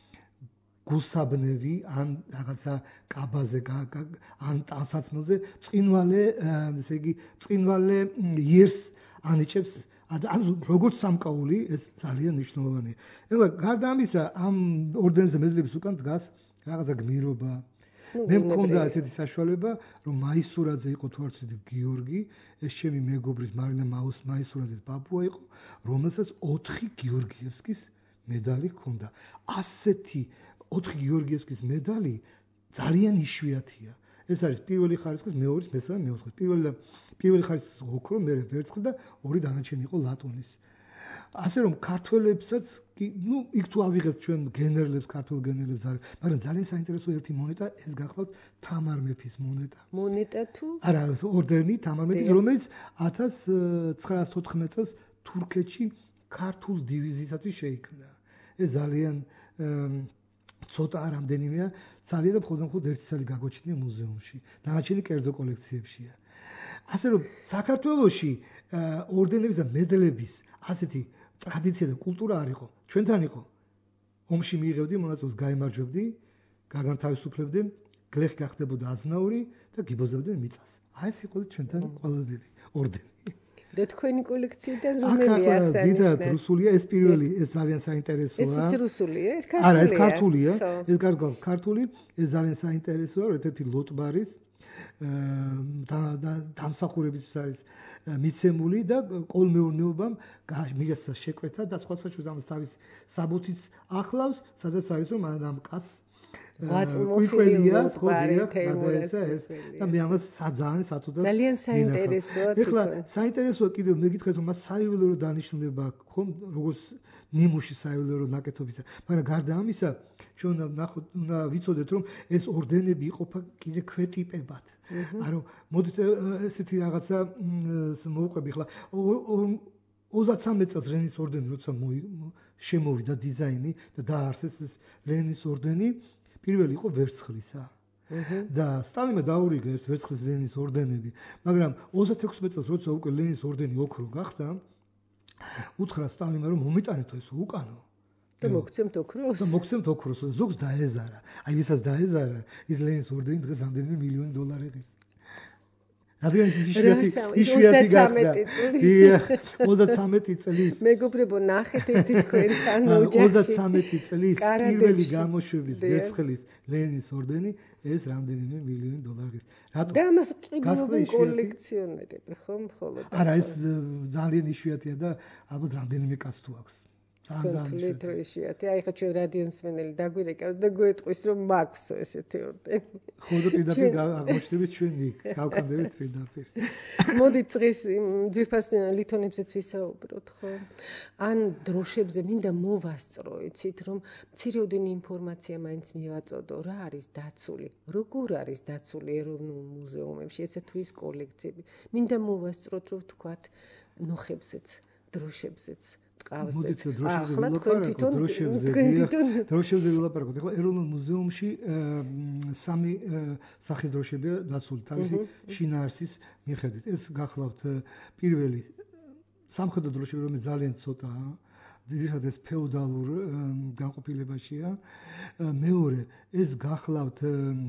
გულსაბნევი ან რაღაცა კაბაზე ან ტანსაცმელზე წინვალე ესე იგი წინვალე იერს ანიჭებს ან როგორც სამკაული ეს ძალიან მნიშვნელოვანია. ეხლა გარდა ამისა ამ ორდენზე მედლების უკან დგას რაღაცა გმირობა მე მქონდა ესეთი საშუალება რომ მაისურაძე იყო თუ არ ვიცი გიორგი ეს ჩემი მეგობრის მარინა მაუს მაისურაძის პაპუა იყო რომელსაც ოთხი გიორგიევსკის მედალი ჰქონდა ასეთი ოთხი გიორგიევსკის მედალი ძალიან იშვიათია ეს არის პირველი ხარისხის მეორის მესამე მეოთხე პირველი და პირველი ხარისხის ოქრო მერე ვერცხლი და ორი დანარჩენი იყო ლატუნის ასე რომ ქართველებსაც ну იქ თუ ავიღებთ ჩვენ გენერლებს ქართულ გენერლებს მაგრამ ძალიან საინტერესო ერთი მონეტა ეს გახლავთ თამარ მეფის მონეტა მონეტა თუ არა ორდენი თამარ მეფის რომელიც ათას ცხრაას თოთხმეტ წელს თურქეთში ქართულ დივიზიისათვის შეიქმნა ეს ძალიან ცოტა რამდენიმეა ძალიან და მხოლოდ მხოლოდ ერთი წელი გაგოჩნია მუზეუმში დანარჩენი კერძო კოლექციებშია ასე რომ საქართველოში ორდენების და მედლების ასეთი ტრადიცია და კულტურა არ იყო. ჩვენთან იყო. ომში მიიღებდი მონაწილეობას, გაიმარჯვებდი, გაგანთავისუფლებდნენ, გლეხი გახდებოდა აზნაური და გიბოზებდნენ მიწას. აი ეს იყო ჩვენთან ყველაზე დიდი ორდენი. და თქვენი კოლექციიდან რომელი აღსანიშნავია? ძირითადად რუსულია, ეს პირველი, ეს ძალიან საინტერესოა. ეს რუსულია, ეს ქართულია. არა, ეს ქართულია. ეს გარკვეულ ქართული, ეს ძალიან საინტერესოა, ერთ-ერთი ლოტბარის და დამსახურებისთვის არის მიცემული და კოლმეურნეობამ მიგესა შეკვეთა და სხვა საჩუზამს თავის საბუთიც ახლავს, სადაც არის რომ ამ კაცს ვაწმოსილია ხოდია გადაეცა ეს და მე ამას ძალიან სათუდად ძალიან საინტერესოა ეხლა საინტერესოა კიდევ მე გითხრათ რომ მას საიუველირო დანიშნულება აქვს ხომ როგორც ნიმუში საიუველირო ნაკეთობისა მაგრამ გარდა ამისა ჩვენ ნახოთ უნდა ვიცოდეთ რომ ეს ორდენები იყოფა კიდე ქვეტიპებად ანუ მოდით ესეთი რაღაცა მოვუყვები ხლა ოცდამეცხრამეტ წელს ლენინის ორდენი როცა შემოვიდა დიზაინი და დაარსეს ეს ლენინის ორდენი პირველი იყო ვერცხლისა და სტალინმა დაურიგა ეს ვერცხლის ლენინის ორდენები, მაგრამ ოცდაექვსმეტ წელს როცა უკვე ლენინის ორდენი ოქრო გახდა, უთხრა სტალინმა რომ მომიტანეთო ეს უკანო და მოგცემთ ოქროს და მოგცემთ ოქროს, ზოგს დაეზარა. აი ვისაც დაეზარა, ის ლენინის ორდენი დღეს რამდენიმე მილიონი დოლარი ღირს. რადგან ის იშვიათი იშვიათი გახდა. დიახ, ოცდათვრამეტი წლის. მეგობრებო, ნახეთ ერთი თქვენთან ოჯახში. ოცდათვრამეტი წლის პირველი გამოშვების ვერცხლის ლენინის ორდენი ეს რამდენიმე მილიონი დოლარი. რატო? და ამას ყიდულობენ კოლექციონერები, ხო, მხოლოდ. არა, ეს ძალიან იშვიათია და ალბათ რამდენიმე კაც თუ აქვს. კონკრეტულად აი ხა ჩვენ რადიო მსმენელი დაგვირეკავს და გვეტყვის რომ მაქვსო ესეთი ორდენი. ხო და პირდაპირ აღმოჩნდებით ჩვენ იქ, გავკანდებით პირდაპირ. მოდით დღეს ძირფას ლითონებზეც ვისაუბროთ, ხო? ან დროშებზე მინდა მოვასწრო, იცით რომ მცირეოდენი ინფორმაცია მაინც მივაწოდო, რა არის დაცული, როგორ არის დაცული ეროვნულ მუზეუმებში ესა თუ ის კოლექციები. მინდა მოვასწროთ რომ ვთქვათ ნოხებზეც, დროშებზეც მოდით დროშებზე ვილაპარაკოთ, დროშებზე, დროშებზე ვილაპარაკოთ. ეხლა ეროვნულ მუზეუმში სამი სახის დროშებია დაცული თავისი შინაარსის მიხედვით. ეს გახლავთ პირველი სამხედრო დროშები, რომელიც ძალიან ცოტაა, ძირითადად ეს ფეოდალურ განყოფილებაშია. მეორე, ეს გახლავთ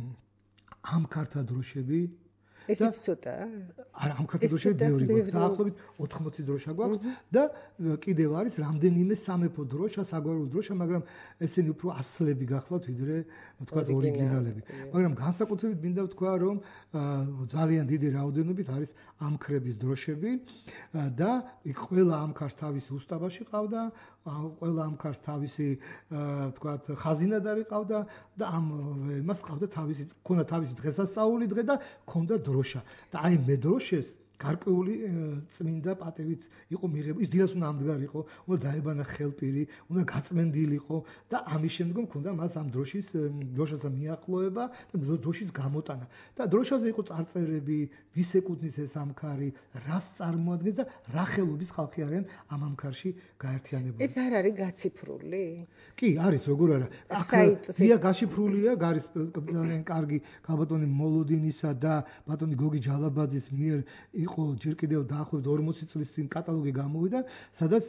ამქართა დროშები. ესეც ცოტა. არა, ამქართა დროშები ბევრი გვაქვს. დაახლოებით ოთხმოცი დროშა გვაქვს და კიდევ არის რამდენიმე სამეფო დროშა, საგვარეულო დროშა, მაგრამ ესენი უფრო ასლები გახლავთ ვიდრე ვთქვათ ორიგინალები. მაგრამ განსაკუთრებით მინდა ვთქვა, რომ ძალიან დიდი რაოდენობით არის ამქრების დროშები და იქ ყველა ამქარს თავისი უსტაბაში ყავდა, ყველა ამქარს თავისი ვთქვათ ხაზინადარი ყავდა და ამ იმას ყავდა თავისი, ქონდა თავისი დღესასწაული დღე და ქონდა დროშა. და აი მე დროშეს გარკვეული წმინდა პატევით იყო მიღებული. ის დილას უნდა ამდგარიყო, უნდა დაებანა ხელპირი, უნდა გაწმენდილიყო და ამის შემდგომ ქონდა მას ამ დროშის დროშასთან მიახლოება და დროშის გამოტანა. და დროშაზე იყო წარწერები, ვის ეკუთვნის ეს ამქარი, რას წარმოადგენს და რა ხელობის ხალხი არიან ამ ამქარში გაერთიანებული. ეს არ არის გაციფრული? კი, არის, როგორ არა. აქ გაშიფრულია, არის ძალიან კარგი ქალბატონი მოლოდინისა და ბატონი გოგი ჯალაბაძის მიერ იყო ჯერ კიდევ დაახლოებით ორმოცი წლის წინ კატალოგი გამოვიდა, სადაც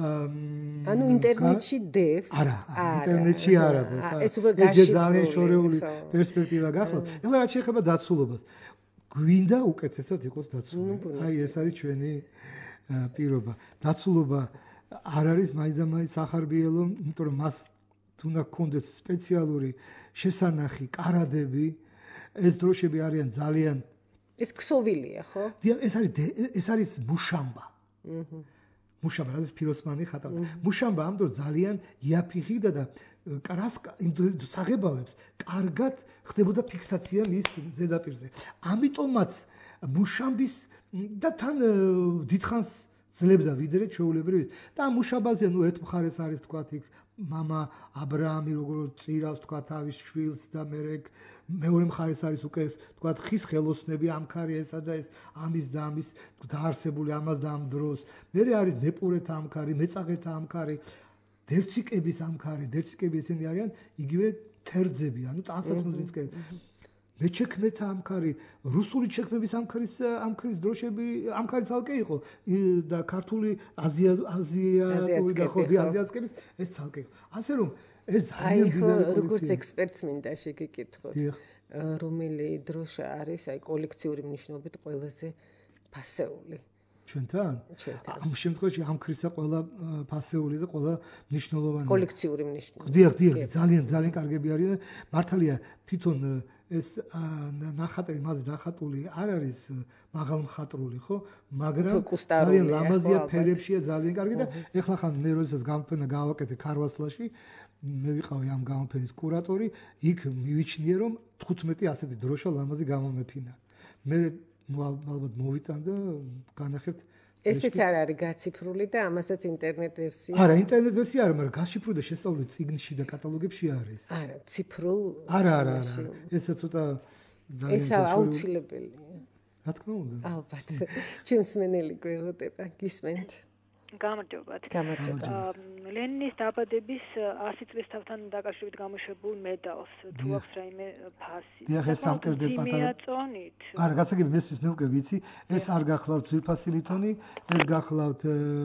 ანუ ინტერნეტში დევს. არა, ინტერნეტში არა და ეს ძალიან შორეული პერსპექტივა გახლავთ. ეხლა რაც შეეხება დაცულობას, გვინდა უკეთესად იყოს დაცული. აი ეს არის ჩვენი პირობა. დაცულობა არ არის მაინც-მაინც სახარბიელო, იმიტომ რომ მას უნდა გქონდეს სპეციალური შესანახი, კარადები. ეს დროშები არიან ძალიან ეს ქსოვილია, ხო? ეს არის ეს არის მუშამბა. აჰა. მუშამბა, რაც ფიროსმანი ხატავდა. მუშამბა ამ დროს ძალიან იაფი ხიდა და კარას იმ საღებავებს კარგად ხდებოდა ფიქსაცია მის ზედაპირზე. ამიტომაც მუშამბის და თან დიდხანს ძლებდა ვიდრე ჩვეულებრივი. და ამ მუშამბაზე ნუ ერთ მხარეს არის თქვათ იქ мама აბრაამი როგორ წირავს თქვა თავის შვილს და მერე მეორე მხარეს არის უკვე თქვა ხის ხელოსნები ამქარი ესა და ეს ამის და ამის დაარსებული ამას და ამ დროს მერე არის მეპურეთა ამქარი, მეწაღეთა ამქარი, დერციკების ამქარი, დერციკები ესენი არიან იგივე თერძები, ანუ ტანსაცმლის მეჩექმეთა ამქარი, რუსული ჩექმების ამქარის ამქრის დროშები, ამქარი ცალკე იყო და ქართული აზია აზიატური და ხოდი აზიატსკების ეს ცალკე იყო. ასე რომ ეს ძალიან დიდარი როგორც ექსპერტს მინდა შეგეკითხოთ. რომელი დროშა არის აი კოლექციური მნიშვნელობით ყველაზე ფასეული? ჩვენთან? ამ შემთხვევაში ამქრისა ყველა ფასეული და ყველა მნიშვნელოვანი. კოლექციური მნიშვნელობა. დიახ, დიახ, ძალიან ძალიან კარგები არიან. მართალია თვითონ ეს ნახატები მასზე დახატული არ არის მაღალმხატვრული, ხო? მაგრამ ძალიან ლამაზია ფერებშია, ძალიან კარგი და ეხლა ხან მე როდესაც გამოფენა გავაკეთე ქარვასლაში, მე ვიყავი ამ გამოფენის კურატორი, იქ მივიჩნიე რომ თხუთმეტი ასეთი დროშა ლამაზი გამომეფინა. მე ალბათ მოვიტან და განახებთ ესეც არ არის გაციფრული და ამასაც ინტერნეტ ვერსია. არა, ინტერნეტ ვერსია არა, მაგრამ გაშიფრული და შესწავლილი წიგნში და კატალოგებში არის. არა, ციფრულ. არა, არა, არა. ესა ცოტა ძალიან ესა აუცილებელია. რა თქმა უნდა. ალბათ. ჩვენს მენელი გვეღოდება, გისმენთ. გამარჯობათ. გამარჯობა. ლენინის დაბადების ასი წლისთავთან დაკავშირებით გამოშვებულ მედალს თუ აქვს რაიმე ფასი? დიახ, ეს სამკერდე პატარა. არა, გასაგები მესმის მე უკვე ვიცი, ეს არ გახლავთ ძვირფასი ლითონი, ეს გახლავთ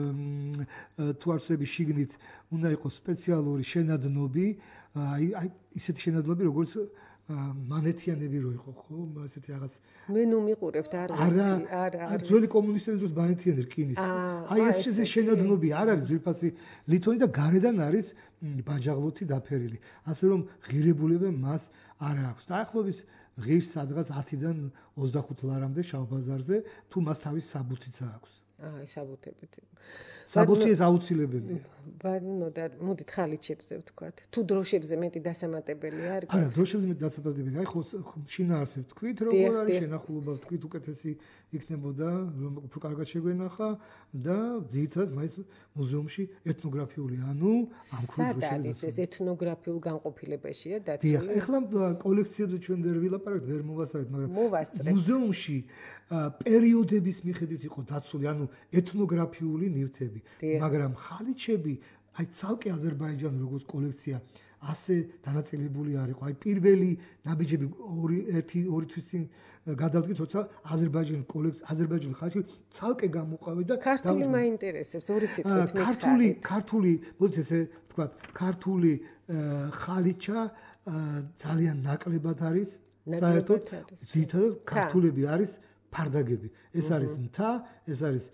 თუ არსების შიგნით უნდა იყოს სპეციალური შენადნობი, აი აი ისეთი შენადნობი, როგორც მანეთიანები რო იყო, ხო? ასეთი რაღაც. მე ნუ მიყურებთ არ ვიცი, არა, არა. ძველი კომუნისტების დროს მანეთიანი რკინის. აი ეს შენადნობი არ არის ძვირფასი ლითონი და გარედან არის ბაჯაღლოთი დაფერილი. ასე რომ ღირებულება მას არ აქვს. დაახლოებით ღირს სადღაც ათიდან ოცდახუთ ლარამდე შავ ბაზარზე, თუ მას თავის საბუთიც აქვს. აი, საბუთებით. საბუთი ეს აუცილებელია. ბანო და მოდით ხალიჩებზე ვთქვათ. თუ დროშებზე მეტი დასამატებელი არ გქონს? არა, დროშებზე მეტი დასამატებელი. აი ხო შინაარსი ვთქვით, როგორ არის შენახულობა ვთქვით, უკეთესი იქნებოდა, რომ უფრო კარგად შეგვენახა და ძირითადად მაინც მუზეუმში ეთნოგრაფიული, ანუ ამ ქვით დროშები. სად არის ეს ეთნოგრაფიულ განყოფილებაშია დაცული? დიახ, ეხლა კოლექციებზე ჩვენ ვერ ვილაპარაკთ, ვერ მოვასწრებთ, მაგრამ მუზეუმში პერიოდების მიხედვით იყო დაცული, ანუ ეთნოგრაფიული ნივთები, მაგრამ ხალიჩები, აი ცალკე აზერბაიჯანი როგორც კოლექცია ასე დანაწილებული არ იყო. აი პირველი ნაბიჯები ორი ერთი ორი თვის წინ გადავდგით, როცა აზერბაიჯანის კოლექცია, აზერბაიჯანის ხალიჩი ცალკე გამოყავდა და ქართული მაინტერესებს ორი სიტყვით მითხარით. ქართული, ქართული, მოდით ესე ვთქვათ, ქართული ხალიჩა ძალიან ნაკლებად არის, საერთოდ ძირითადად ქართულები არის ფარდაგები. ეს არის მთა, ეს არის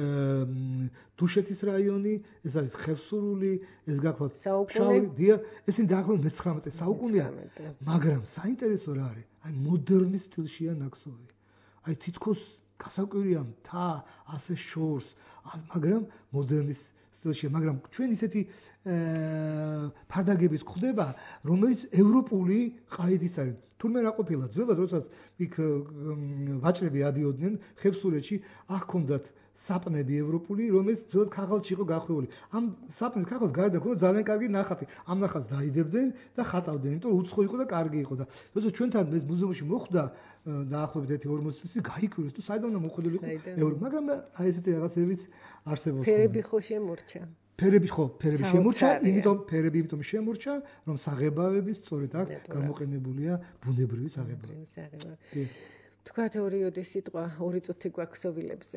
დუშეთის რაიონი, ეს არის ხევსურული, ეს გახლავთ შავი, დია, ესენი დაახლოებით მეცხრამეტე საუკუნეა, მაგრამ საინტერესო რა არის? აი მოდერნის სტილშია ნაკსოვი. აი თითქოს გასაკვირია მთა, ასე შორს, მაგრამ მოდერნის სტილშია, მაგრამ ჩვენ ისეთი ფარდაგებით გვხდება, რომელიც ევროპული ყაიდის არის. თურმე რა ყოფილა ძველად, როდესაც იქ ვაჭრები ადიოდნენ ხევსურეთში, აქ ჰქონდათ საპნები ევროპული, რომელიც ძველად ქაღალდში იყო გახვეული. ამ საპნის ქაღალდს გარდა ჰქონდა ძალიან კარგი ნახატი. ამ ნახატს დაიდებდნენ და ხატავდნენ, იმიტომ რომ უცხო იყო და კარგი იყო და როდესაც ჩვენთან ეს მუზეუმში მოხვდა დაახლოებით ერთი ორმოცი წელი, გაიკვირეს თუ საიდან უნდა მოხვედები იყო ევროპა, მაგრამ აი ესეთი რაღაცებიც არსებობს. ფერები ხო შემორჩა. ფერები ხო, ფერები შემორჩა, იმიტომ ფერები იმიტომ შემორჩა, რომ საღებავების სწორედ აქ გამოყენებულია ბუნებრივი საღებავები. თქვათ ორიოდე სიტყვა, ორი წუთი გვაქვს ოვილებზე.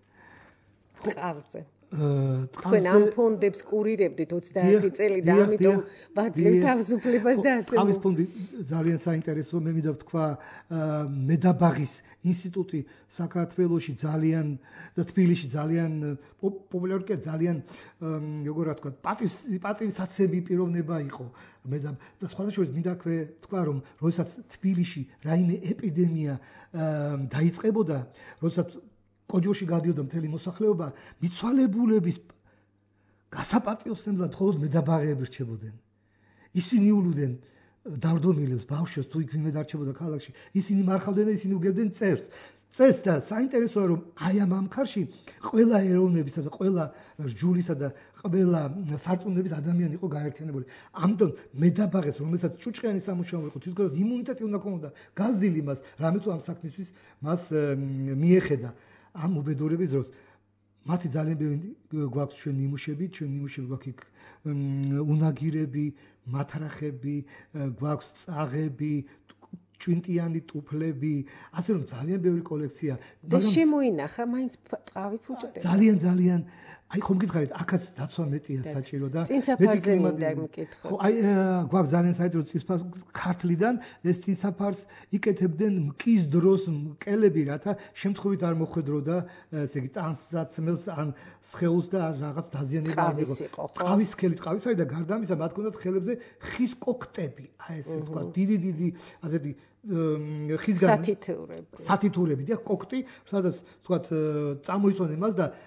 ყავზე. თქვენ ამ ფონდებს კურირებდით ოცდაათი წელი და ამიტომ ვაძლევთ თავისუფლებას და ასე. ყავის ფონდი ძალიან საინტერესო, მე მინდა ვთქვა, მედაბაღის ინსტიტუტი საქართველოში ძალიან და თბილისში ძალიან პოპულარულია, ძალიან როგორ რა თქვა, პატივსაცემი პიროვნება იყო. მე და სხვადასხვა მინდა თქვა, რომ როდესაც თბილისში რაიმე ეპიდემია დაიწყებოდა, როდესაც კოჯოში გადიოდა მთელი მოსახლეობა, მიცვალებულების გასაპატიოსნებლად მხოლოდ მედაბაღეები რჩებოდნენ. ისინი ულვდნენ დავდომილებს, ბავშვებს, თუ იქ ვინმე დარჩებოდა ქალაქში, ისინი მარხავდნენ და ისინი უგებდნენ წერს. წერს და საინტერესოა, რომ აი ამ ამქარში ყველა ეროვნებისა და ყველა რჯულისა და ყველა სარწმუნოების ადამიანი იყო გაერთიანებული. ამიტომ მედაბაღეს, რომელსაც ჭუჭყიანი სამუშაო იყო, თითქოს იმუნიტეტი უნდა ქონოდა, გაზრდილი მას, რამე თუ ამ საქმისთვის მას მიეხედა. ამ უბედურების დროს მათი ძალიან ბევრი გვაქვს ჩვენ ნიმუშები, ჩვენ ნიმუშები გვაქვს იქ უნაგირები, მათრახები, გვაქვს წაღები, ჭვინტიანი ტუფლები, ასე რომ ძალიან ბევრი კოლექცია. და შემოინახა მაინც ტყავი ფუჭდება. ძალიან ძალიან აი ხომ გითხარით, აქაც დაცვა მეტია საჭირო და წინსაფარზე მინდა მკითხო. ხო, აი გვაქვს ძალიან საინტერესო წინსაფარ ქართლიდან, ეს წინსაფარს იკეთებდნენ მკის დროს მკელები, რათა შემთხვევით არ მოხვედროდა, ესე იგი ტანსაცმელს ან სხეულს და რაღაც დაზიანება არ იყო. ტყავის სქელი, ტყავისარი და გარდა ამისა, მათ ჰქონდათ ხელებზე ხის კოქტები, აი ესე თქვა, დიდი დიდი ასეთი ხისგან სათითურები. სათითურები და კოქტი, სადაც თქვა წამოიწოდნენ მას და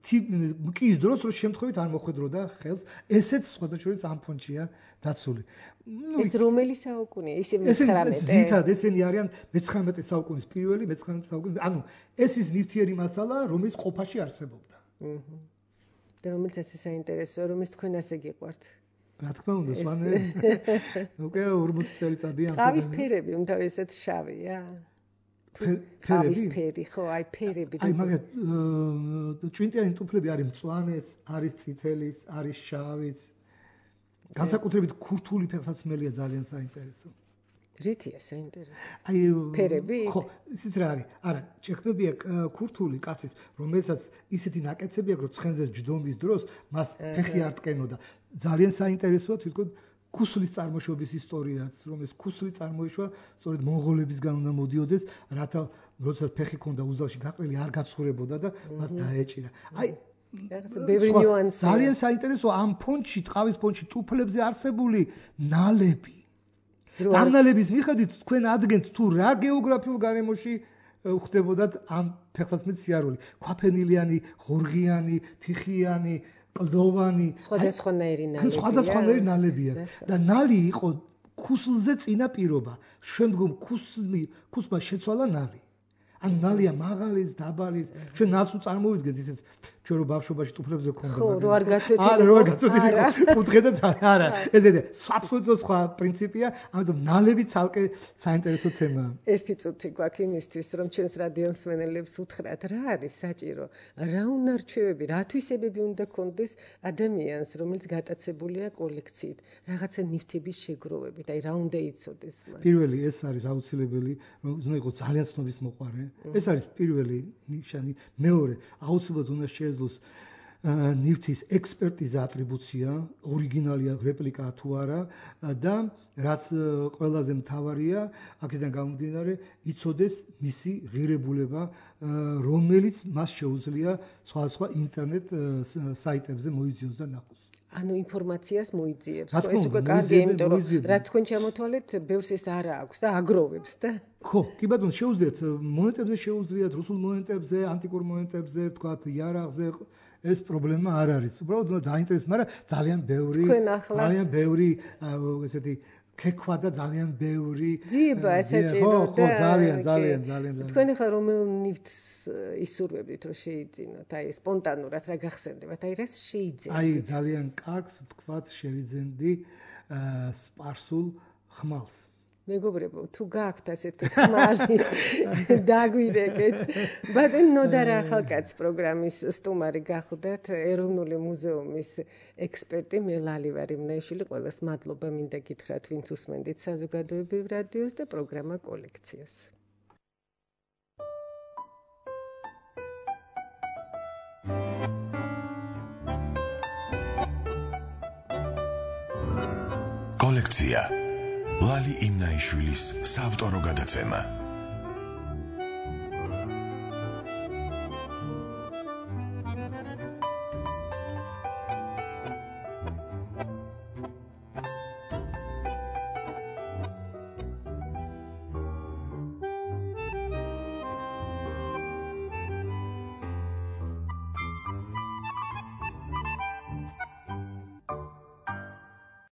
მკის დროს რომ შემთხვევით არ მოხვედროდა ხელს, ესეც სხვადასხვა ამ ფონდშია დაცული. ეს რომელი საუკუნეა? ისე მეცხრამეტე. ზითად ესენი არიან მეცხრამეტე საუკუნის პირველი, მეცხრამეტე საუკუნის, ანუ ეს ის ნივთიერი მასალა, რომელიც ყოფაში არსებობდა. აჰა. და რომელიც ასე საინტერესოა, რომელიც თქვენ ასე გიყვართ. რა თქმა უნდა, სვანე. უკვე ორმოცი წელიწადია ამ ტყავის ფერები უმთავრესად შავია. ყავის ფერი ხო, აი ფერები. აი მაგათ ჭვინტიანი ტუფლები არის მწვანეც, არის წითელიც, არის შავიც. განსაკუთრებით ქურთული ფეხსაცმელია ძალიან საინტერესო. რითია საინტერესო? აი ფერები? ხო, ისიც რა არის? არა, ჩექმებია ქურთული კაცის, რომელსაც ისეთი ნაკეცები აქვს, რომ ცხენზე ჯდომის დროს მას ფეხი არ ტკენოდა. ძალიან საინტერესოა თვითონ ქუსლის წარმოშობის ისტორიაც, რომ ეს ქუსლი წარმოიშვა სწორედ მონღოლებისგან უნდა მოდიოდეს, რათა როდესაც ფეხი ქონდა უზალში გაყრილი არ გაცურებოდა და მას დაეჭირა. აი ბევრი ნიუანსი. ძალიან საინტერესოა ამ ფონდში, ტყავის ფონდში ტუფლებზე არსებული ნალები. ამ ნალების მიხედვით თქვენ ადგენთ თუ რა გეოგრაფიულ გარემოში ხდებოდათ ამ ფეხსაცმლის სიარული. ქვაფენილიანი, ღორღიანი, თიხიანი, კლდოვანი, სხვადასხვანაირი ნალებია. სხვადასხვანაირი ნალებია და ნალი იყო ქუსლზე წინა პირობა. შემდგომ ქუსლი, ქუსმა შეცვალა ნალი. ან ნალია მაღალის, დაბალის, ჩვენ ნალს წარმოვიდგენთ ისეთ ჩვენ რო ბავშვობაში ტუფლებზე გქონდა. ხო, რო არ გაწვეთილი. არა, რო არ გაწვეთილი. კუთხე და არა. ესეთი აბსოლუტურად სხვა პრინციპია, ამიტომ ნალები ცალკე საინტერესო თემაა. ერთი წუთი გვაქვს იმისთვის, რომ ჩვენს რადიო მსმენელებს უთხრათ, რა არის საჭირო, რა უნარჩვევები, რა თვისებები უნდა კონდეს ადამიანს, რომელიც გატაცებულია კოლექციით, რაღაცა ნივთების შეგროვებით, აი რა უნდა იცოდეს მას. პირველი ეს არის აუცილებელი, რომ უნდა იყოს ძალიან ცნობის მოყვარე. ეს არის პირველი ნიშანი. მეორე, აუცილებლად უნდა შეეძლოს ნივთის ექსპერტიზა, ატრიბუცია, ორიგინალია, რეპლიკაა თუ არა და რაც ყველაზე მთავარია, აქედან გამომდინარე, იცოდეს მისი ღირებულება, რომელიც მას შეუძლია სხვადასხვა ინტერნეტ საიტებზე მოიძიოს და ნახოს. ანუ ინფორმაციას მოიძიებს. ეს უკვე კარგია, იმიტომ რომ რაც თქვენ ჩამოთვალეთ, ბევრს ეს არა აქვს და აგროვებს და ხო, კი ბატონო, შეუძლიათ მონეტებზე შეუძლიათ, რუსულ მონეტებზე, ანტიკურ მონეტებზე, თქვათ, იარაღზე ეს პრობლემა არ არის. უბრალოდ უნდა დაინტერესდეს, მაგრამ ძალიან ბევრი ძალიან ბევრი ესეთი ქექვა და ძალიან ბევრი ძიება ესეჭირო და ხო, ძალიან, ძალიან, ძალიან. თქვენ ახლა რომელ ნივთს ისურვებთ რომ შეიძინოთ? აი სპონტანურად რა გახსენდებათ? აი რას შეიძენთ? აი ძალიან კარგს თქვათ შევიძენდი სპარსულ ხმალს. მეგობრებო, თუ გაქვთ ასეთი ხმალი, დაგვირეკეთ. ბატონ ნოდარ ახალკაც პროგრამის სტუმარი გახდათ, ეროვნული მუზეუმის ექსპერტი მელალი ვარიმნაიშვილი. ყველას მადლობა მინდა გითხრათ, ვინც უსმენდით საზოგადოებრივ რადიოს და პროგრამა კოლექციას. კოლექცია ლალი იმნაიშვილის საავტორო გადაცემა.